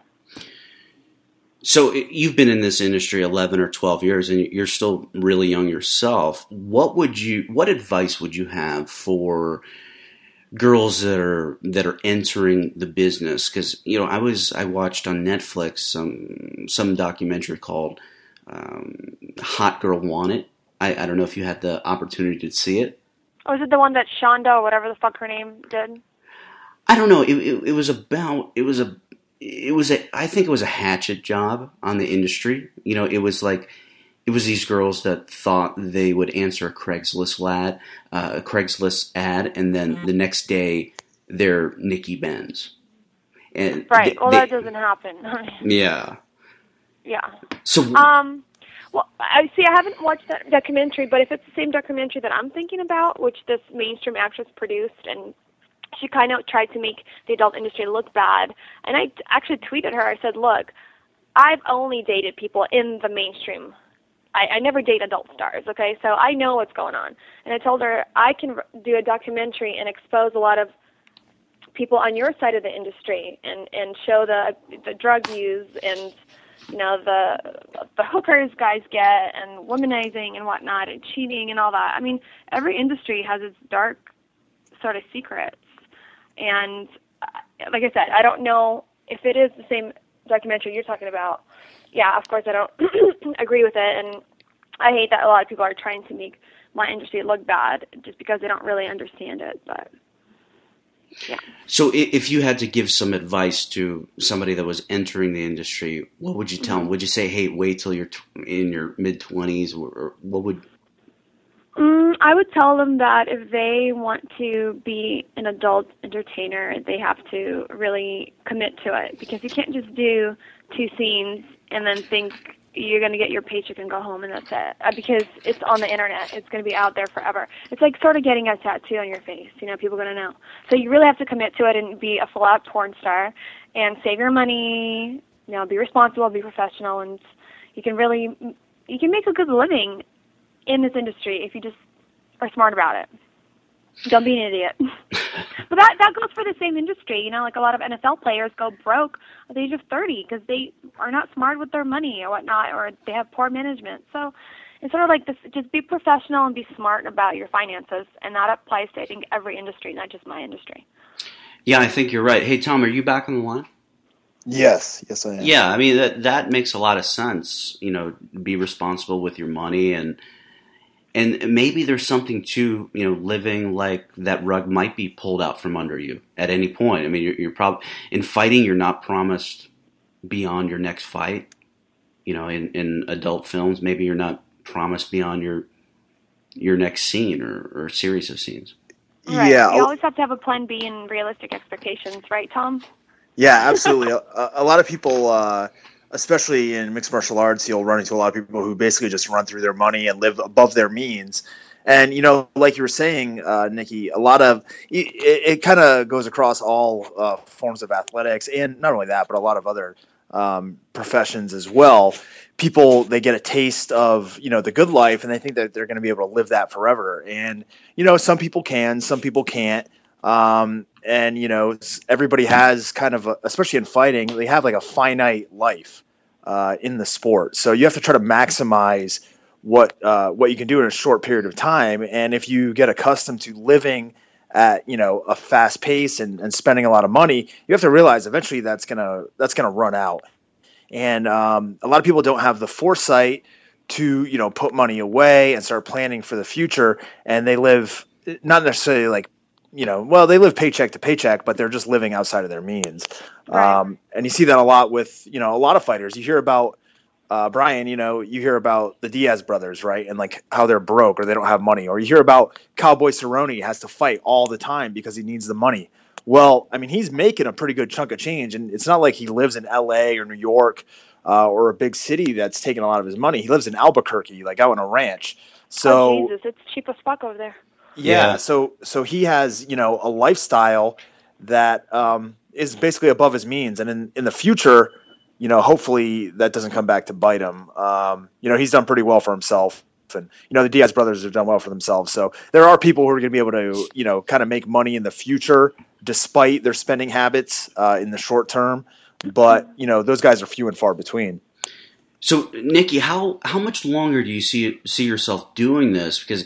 So you've been in this industry eleven or twelve years, and you're still really young yourself. What would you? What advice would you have for girls that are that are entering the business? Because you know, I was I watched on Netflix some some documentary called um, "Hot Girl Want It." I, I don't know if you had the opportunity to see it. Oh, is it the one that Shonda or whatever the fuck her name did? I don't know. It, it, it was about. It was a. It was a. I think it was a hatchet job on the industry. You know, it was like. It was these girls that thought they would answer a Craigslist ad, uh, a Craigslist ad, and then mm-hmm. the next day they're Nikki Benz. And right. They, well, they, that doesn't happen. yeah. Yeah. So. Um. Well, I see. I haven't watched that documentary, but if it's the same documentary that I'm thinking about, which this mainstream actress produced, and she kind of tried to make the adult industry look bad, and I actually tweeted her. I said, "Look, I've only dated people in the mainstream. I, I never date adult stars. Okay, so I know what's going on." And I told her I can do a documentary and expose a lot of people on your side of the industry, and and show the the drug use and. You know, the the hookers guys get and womanizing and whatnot and cheating and all that. I mean, every industry has its dark sort of secrets. And uh, like I said, I don't know if it is the same documentary you're talking about. Yeah, of course I don't agree with it. And I hate that a lot of people are trying to make my industry look bad just because they don't really understand it. But yeah. So if you had to give some advice to somebody that was entering the industry, what would you tell them? Would you say, hey, wait till you're in your mid-twenties, or what would... Mm, I would tell them that if they want to be an adult entertainer, they have to really commit to it, because you can't just do two scenes and then think you're going to get your paycheck and go home and that's it, uh, because it's on the internet. It's going to be out there forever. It's like sort of getting a tattoo on your face. You know, people are going to know. So you really have to commit to it and be a full-out porn star and save your money, you know, be responsible, be professional, and you can really, you can make a good living in this industry if you just are smart about it. Don't be an idiot. But that that goes for the same industry. You know, like a lot of N F L players go broke at the age of thirty because they are not smart with their money or whatnot, or they have poor management. So it's sort of like this, just be professional and be smart about your finances. And that applies to, I think, every industry, not just my industry. Yeah, I think you're right. Hey, Tom, are you back on the line? Yes, yes, I am. Yeah, I mean that that makes a lot of sense. You know, be responsible with your money, and and maybe there's something to, you know, living like that rug might be pulled out from under you at any point. I mean, you're, you're probably in fighting. You're not promised beyond your next fight. You know, in, in adult films, maybe you're not promised beyond your your next scene or, or series of scenes. Right. Yeah, You always have to have a plan B and realistic expectations, right, Tom? yeah, absolutely. a, a lot of people, uh, especially in mixed martial arts, you'll run into a lot of people who basically just run through their money and live above their means. And, you know, like you were saying, uh, Nikki, a lot of it, it kind of goes across all uh, forms of athletics, and not only that, but a lot of other um, professions as well. People, they get a taste of, you know, the good life, and they think that they're going to be able to live that forever. And, you know, some people can, some people can't. Um, and, you know, everybody has kind of, a, especially in fighting, they have like a finite life uh, in the sport. So you have to try to maximize what uh, what you can do in a short period of time. And if you get accustomed to living at, you know, a fast pace and, and spending a lot of money, you have to realize eventually that's gonna that's gonna run out. And um, a lot of people don't have the foresight to, you know, put money away and start planning for the future. And they live not necessarily like, you know, well, they live paycheck to paycheck, but they're just living outside of their means. Right. Um, and you see that a lot with, you know, a lot of fighters. You hear about uh, Brian, you know, you hear about the Diaz brothers, right? And like how they're broke or they don't have money. Or you hear about Cowboy Cerrone has to fight all the time because he needs the money. Well, I mean, he's making a pretty good chunk of change, and it's not like he lives in L A or New York uh, or a big city that's taking a lot of his money. He lives in Albuquerque, like out on a ranch. So, oh, Jesus, it's cheap as fuck over there. yeah, Yeah. so so he has, you know, a lifestyle that um, is basically above his means, and in, in the future, you know, hopefully that doesn't come back to bite him. Um, you know, he's done pretty well for himself. And, you know, the Diaz brothers have done well for themselves. So there are people who are going to be able to, you know, kind of make money in the future despite their spending habits uh, in the short term. But, you know, those guys are few and far between. So, Nikki, how how much longer do you see see yourself doing this? Because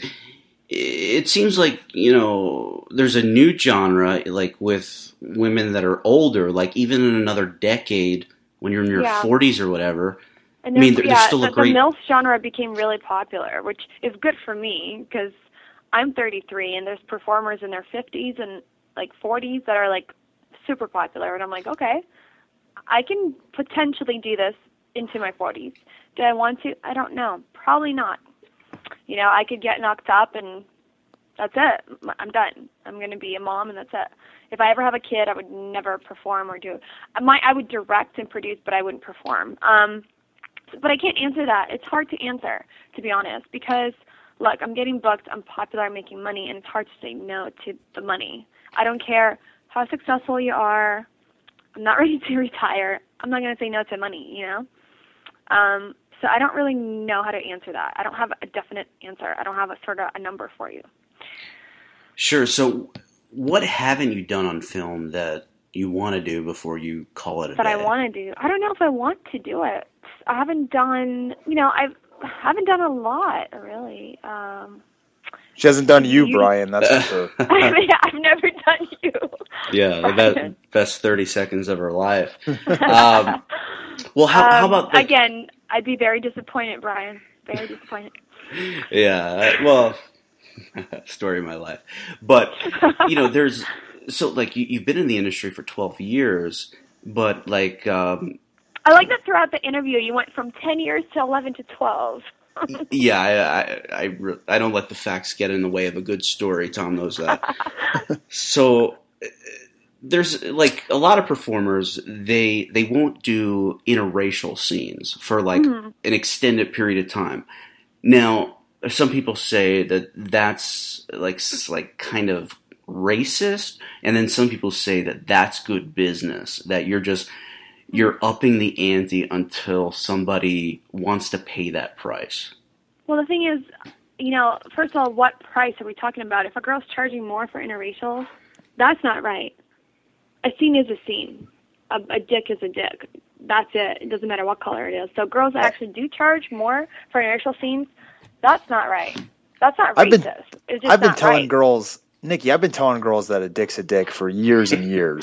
it seems like, you know, there's a new genre, like with women that are older, like even in another decade, when you're in your Yeah. forties or whatever. And I mean, there's- there- there's yeah, still a the, great- the MILF genre became really popular, which is good for me because I'm thirty-three and there's performers in their fifties and like forties that are like super popular, and I'm like, okay, I can potentially do this into my forties. Do I want to? I don't know. Probably not. You know, I could get knocked up and that's it. I'm done. I'm going to be a mom and that's it. If I ever have a kid, I would never perform or do. I might. I would direct and produce, but I wouldn't perform. Um, but I can't answer that. It's hard to answer, to be honest, because look, I'm getting booked. I'm popular. I'm making money, and it's hard to say no to the money. I don't care how successful you are. I'm not ready to retire. I'm not going to say no to money, you know? Um, so I don't really know how to answer that. I don't have a definite answer. I don't have a sort of a number for you. Sure. So, what haven't you done on film that you want to do before you call it a That day? I want to do. I don't know if I want to do it. I haven't done, you know, I've, I haven't done a lot, really. Um, She hasn't done you, You- Brian, that's for sure. I mean, I've never done you. Yeah, the Brian. best, best thirty seconds of her life. Um, well, how, how Um, about like, again? I'd be very disappointed, Brian. Very disappointed. yeah, I- well, story of my life. But, you know, there's, so like you, you've been in the industry for twelve years, but like, um, I like that throughout the interview you went from ten years to eleven to twelve. yeah, I, I, I, re- I don't let the facts get in the way of a good story. Tom knows that. So uh, there's like a lot of performers, they, they won't do interracial scenes for like Mhm. an extended period of time. Now, some people say that that's like, s- like kind of racist. And then some people say that that's good business, that you're just, you're upping the ante until somebody wants to pay that price. Well, the thing is, you know, first of all, what price are we talking about? If a girl's charging more for interracial, that's not right. A scene is a scene. A, a dick is a dick. That's it. It doesn't matter what color it is. So girls that actually do charge more for interracial scenes, that's not right. That's not I've been- racist. It's just I've been not telling right. girls, Nikki, I've been telling girls that a dick's a dick for years and years.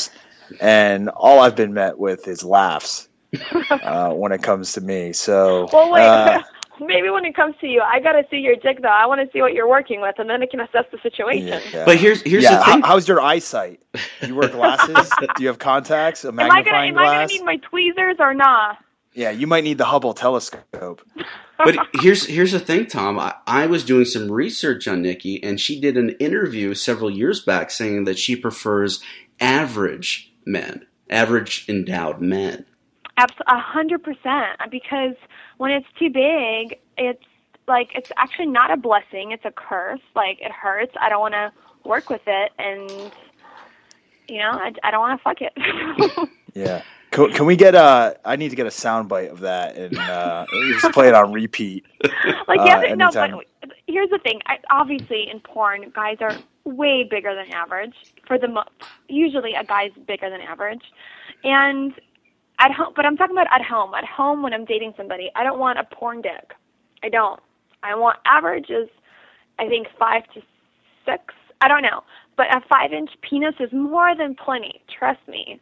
and all I've been met with is laughs uh, when it comes to me. So, well, wait. uh, Maybe when it comes to you, I gotta see your dick though. I want to see what you're working with, and then I can assess the situation. yeah. But here's here's yeah, the thing. how, how's your eyesight? Do you wear glasses? Do you have contacts? A Am I gonna magnifying am I gonna glass? need my tweezers or not? Yeah, you might need the Hubble telescope. But here's here's the thing, Tom. I, I was doing some research on Nikki, and she did an interview several years back saying that she prefers average men, average endowed men. A hundred percent. Because when it's too big, it's like it's actually not a blessing. It's a curse. Like it hurts. I don't want to work with it, and you know, I, I don't want to fuck it. Yeah. Can, can we get a? I need to get a soundbite of that and uh, just play it on repeat. Like yeah, uh, no, anytime. but here's the thing. I, obviously, in porn, guys are way bigger than average. For the mo- usually, a guy's bigger than average, and at home. But I'm talking about at home. At home, when I'm dating somebody, I don't want a porn dick. I don't. I want average is, I think five to six. I don't know, but a five-inch penis is more than plenty. Trust me.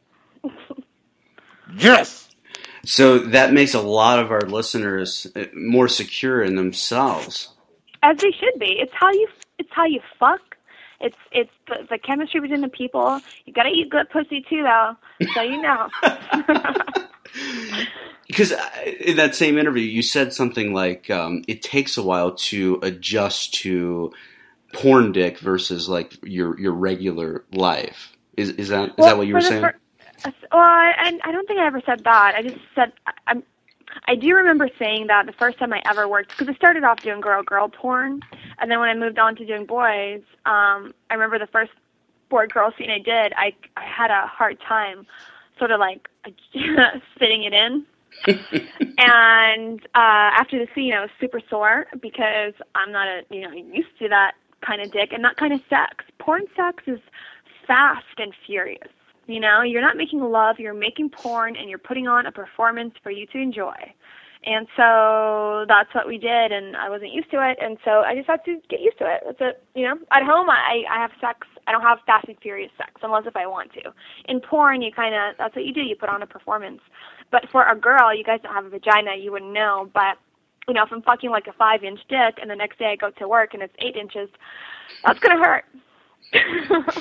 Yes. So that makes a lot of our listeners more secure in themselves. As they should be. It's how you. It's how you fuck. It's it's the, the chemistry between the people. You gotta eat good pussy too, though. So you know. Because in that same interview, you said something like um, it takes a while to adjust to porn dick versus like your your regular life. Is is that is well, that what you were saying? Fir- well, I, I don't think I ever said that. I just said I'm. I do remember saying that the first time I ever worked, because I started off doing girl-girl porn, and then when I moved on to doing boys, um, I remember the first boy-girl scene I did, I, I had a hard time sort of like fitting it in. And uh, after the scene, I was super sore because I'm not a, you know, used to that kind of dick and that kind of sex. Porn sex is fast and furious. You know, you're not making love, you're making porn, and you're putting on a performance for you to enjoy. And so that's what we did, and I wasn't used to it, and so I just had to get used to it. That's it. You know, at home, I, I have sex. I don't have fast and furious sex, unless if I want to. In porn, you kind of, that's what you do. You put on a performance. But for a girl, you guys don't have a vagina, you wouldn't know. But, you know, if I'm fucking like a five-inch dick, and the next day I go to work and it's eight inches, that's going to hurt.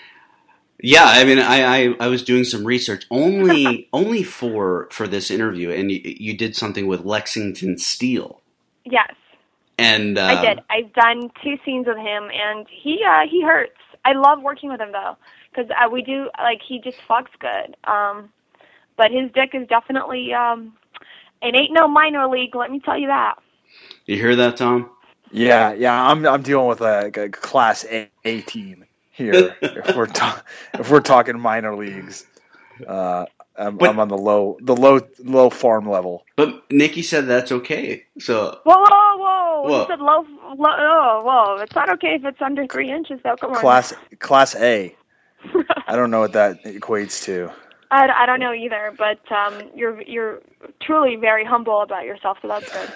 Yeah, I mean, I, I, I was doing some research only only for for this interview, and you, you did something with Lexington Steele. Yes, and uh, I did. I've done two scenes with him, and he uh, he hurts. I love working with him though, because uh, we do like he just fucks good. Um, but his dick is definitely um, it ain't no minor league. Let me tell you that. You hear that, Tom? Yeah, yeah. I'm I'm dealing with a, a class A, A team here. if we're ta- if we're talking minor leagues, uh, I'm, but, I'm on the low the low low farm level. But Nikki said that's okay. So whoa whoa whoa! whoa. You said low, low. Oh whoa! It's not okay if it's under three inches though. Come on. Class class A. I don't know what that equates to. I, I don't know either, but um, you're you're truly very humble about yourself, so that's good.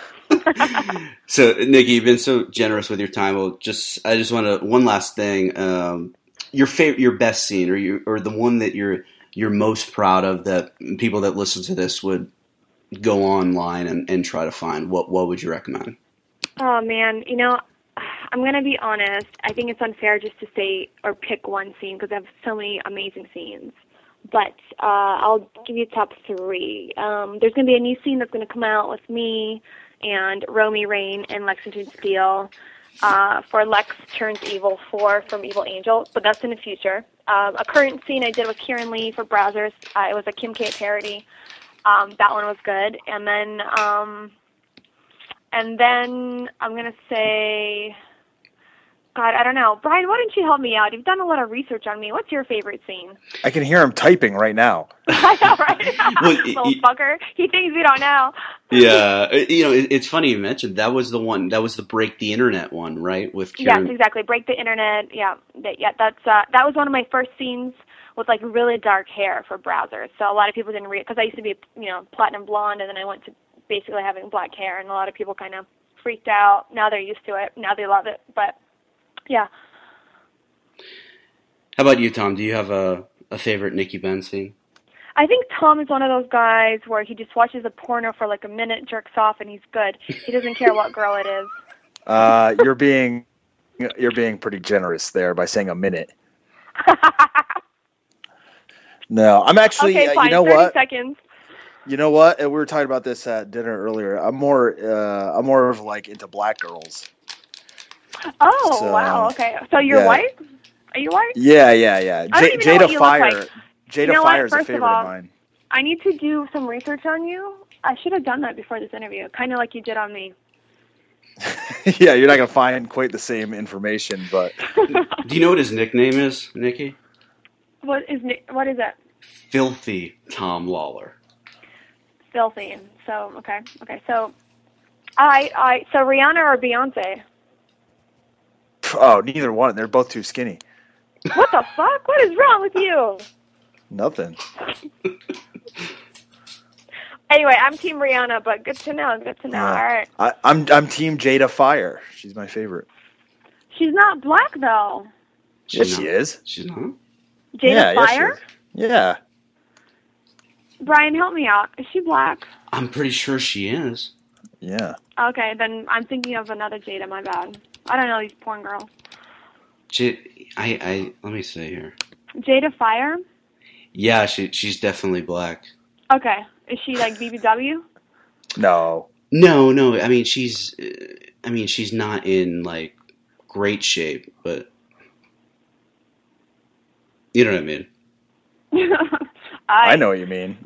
So, Nikki, you've been so generous with your time. Well, just I just want to one last thing. Um, your favorite, your best scene, or your, or the one that you're you're most proud of that people that listen to this would go online and, and try to find. What what would you recommend? Oh man, you know, I'm gonna be honest. I think it's unfair just to say or pick one scene because I have so many amazing scenes. But uh, I'll give you top three. Um, there's going to be a new scene that's going to come out with me and Romy Rain and Lexington Steele uh, for Lex Turns Evil four from Evil Angel, but that's in the future. Um, a current scene I did with Kieran Lee for Browsers. Uh, it was a Kim K parody. Um, that one was good. And then, um, and then I'm going to say... God, I don't know. Brian, why don't you help me out? You've done a lot of research on me. What's your favorite scene? I can hear him typing right now. I know, right? Well, Little y- fucker. He thinks we don't know. Yeah, you know, it, it's funny you mentioned that was the one. That was the Break the Internet one, right? With Kieran. Yes, exactly. Break the Internet. Yeah, that, yeah. That's uh, that was one of my first scenes with like really dark hair for Browsers. So a lot of people didn't read because I used to be, you know, platinum blonde, and then I went to basically having black hair, and a lot of people kind of freaked out. Now they're used to it. Now they love it. But yeah. How about you, Tom? Do you have a a favorite Nikki Benz scene? I think Tom is one of those guys where he just watches a porno for like a minute, jerks off, and he's good. He doesn't care what girl it is. Uh, you're being you're being pretty generous there by saying a minute. No, I'm actually. Okay, uh, fine. you know thirty what? seconds. You know what? And we were talking about this at dinner earlier. I'm more. Uh, I'm more of like into black girls. Oh So, wow. Okay. So you're yeah. white? Are you white? Yeah, yeah, yeah. I don't J- even know what Jada you look Fire. like. Jada You know what? Fire is a First of favorite all, of mine. I need to do some research on you. I should have done that before this interview, kind of like you did on me. Yeah, you're not gonna find quite the same information, but Do you know what his nickname is, Nikki? What is ni- what is it? Filthy Tom Lawler. Filthy. So okay, okay. So I I so Rihanna or Beyonce? oh, neither one. They're both too skinny. What the fuck? What is wrong with you? Nothing. Anyway, I'm Team Rihanna, but good to know. Good to know. Yeah. All right. I, I'm I'm Team Jada Fire. She's my favorite. She's not black though. Yes, She's she not- is. She's not? Jada yeah, yes, she Fire? is. Yeah. Brian, help me out. Is she black? I'm pretty sure she is. Yeah. Okay, then I'm thinking of another Jada. My bad. I don't know these porn girls. J- I, I, let me see here. Jada Fire? Yeah, she she's definitely black. Okay. Is she like B B W? No. No, no. I mean, she's. Uh, I mean, she's not in like great shape, but you know what I mean. I, I know what you mean.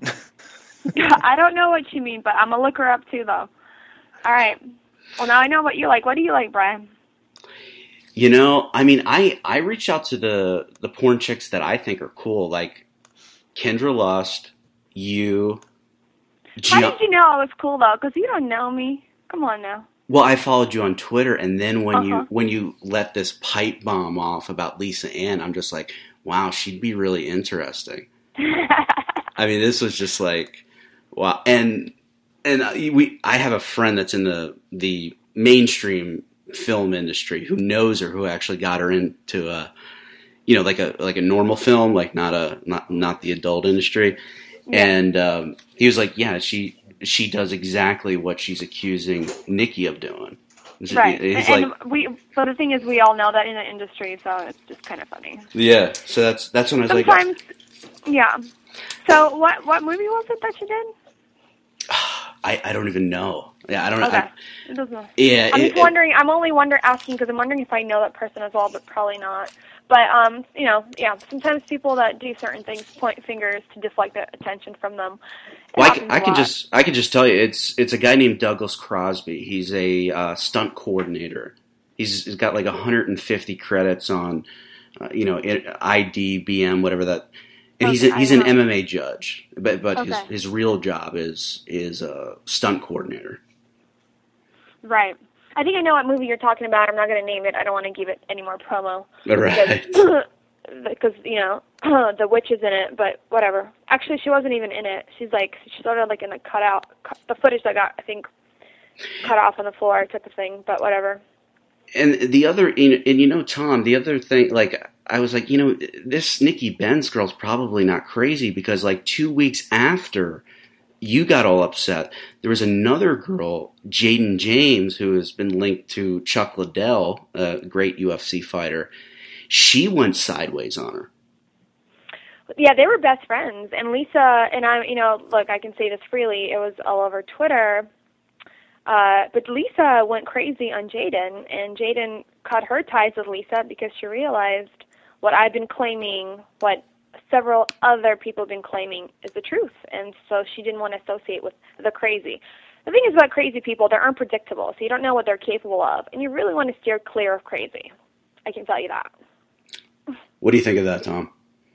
I don't know what you mean, but I'm gonna look her up too, though. All right. Well, now I know what you like. What do you like, Brian? You know, I mean, I I reach out to the the porn chicks that I think are cool, like Kendra Lust, you. How Gio- did you know I was cool though? Because you don't know me. Come on now. Well, I followed you on Twitter, and then when Uh-huh. you when you let this pipe bomb off about Lisa Ann, I'm just like, wow, she'd be really interesting. I mean, this was just like, wow, and and we I have a friend that's in the the mainstream film industry who knows her, who actually got her into a, you know, like a like a normal film, like not a not not the adult industry. Yeah. And um, he was like, yeah, she she does exactly what she's accusing Nikki of doing. Right. He's and like, we. So the thing is, we all know that in the industry, so it's just kind of funny. yeah. So that's that's when I was like, Sometimes, yeah. So what what movie was it that you did? I, I don't even know. Yeah, I don't know. Okay. I- It doesn't. yeah. I'm it- just wondering. I'm only wondering, asking because I'm wondering if I know that person as well, but probably not. But um, you know, yeah. Sometimes people that do certain things point fingers to deflect the attention from them. It Well, I happens can, a I can lot. just I can just tell you, it's it's a guy named Douglas Crosby. He's a uh, stunt coordinator. He's, he's got like one hundred fifty credits on, uh, you know, I D, B M, whatever that. And he's a, Okay, he's an uh-huh. M M A judge, but but his, Okay. his real job is is a stunt coordinator. Right. I think I know what movie you're talking about. I'm not going to name it. I don't want to give it any more promo. Right. Because, because you know, the witch is in it, but whatever. Actually, she wasn't even in it. She's like, she's sort of like in the cutout, cut, the footage that got, I think, cut off on the floor type of thing, but whatever. And the other, and you know, Tom, the other thing, like, I was like, you know, this Nikki Benz girl's probably not crazy because, like, two weeks after you got all upset, there was another girl, Jaden James, who has been linked to Chuck Liddell, a great U F C fighter. She went sideways on her. Yeah, they were best friends, and Lisa and I, you know, look, I can say this freely. It was all over Twitter. Uh, but Lisa went crazy on Jaden, and Jaden cut her ties with Lisa because she realized what I've been claiming, what several other people have been claiming is the truth, and so she didn't want to associate with the crazy. The thing is about crazy people, they're unpredictable, so you don't know what they're capable of, and you really want to steer clear of crazy. I can tell you that. What do you think of that, Tom?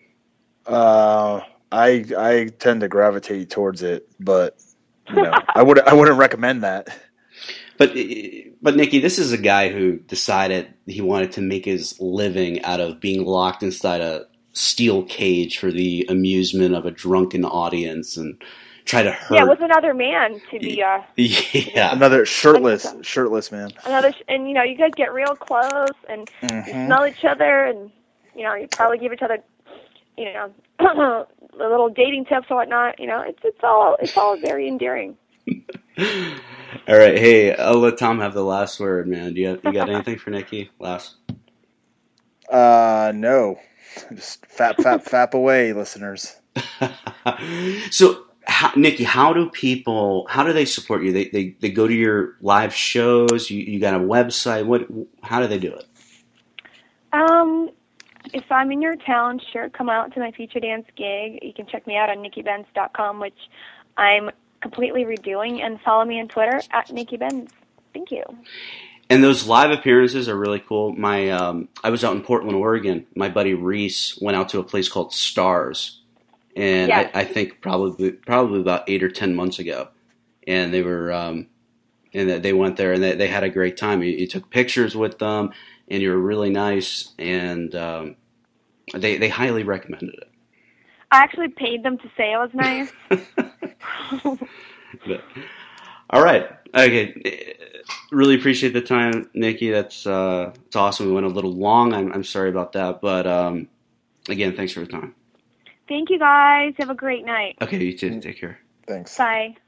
Uh, I I tend to gravitate towards it, but you know, I would I wouldn't recommend that. But but Nikki, this is a guy who decided he wanted to make his living out of being locked inside a steel cage for the amusement of a drunken audience and try to hurt. Yeah, with another man to be uh, Yeah. Another shirtless shirtless man. another, sh- and you know, you guys get real close, and you Mhm. smell each other, and you know, you probably give each other, you know, the little dating tips and whatnot. You know, it's it's all it's all very endearing. All right, hey, I'll let Tom have the last word, man. Do you, have, you got anything for Nikki? Last? Uh, no. Just fap, fap, fap away, listeners. So, how, Nikki, how do people, how do they support you? They they, they go to your live shows? You, you got a website? What? How do they do it? Um, if I'm in your town, sure, come out to my Future Dance gig. You can check me out on nikki benz dot com, which I'm completely redoing, and follow me on Twitter at Nikki Benz. Thank you. And those live appearances are really cool. My um, I was out in Portland, Oregon. My buddy Reese went out to a place called Stars, and Yes. I, I think probably probably about eight or ten months ago, and they were um, and they went there and they, they had a great time. You, you took pictures with them, and you were really nice, and um, they they highly recommended it. I actually paid them to say I was nice. But, all right. Okay. Really appreciate the time, Nikki. That's uh, it's awesome. We went a little long. I'm, I'm sorry about that. But um, again, thanks for the time. Thank you, guys. Have a great night. Okay, you too. Take care. Thanks. Bye.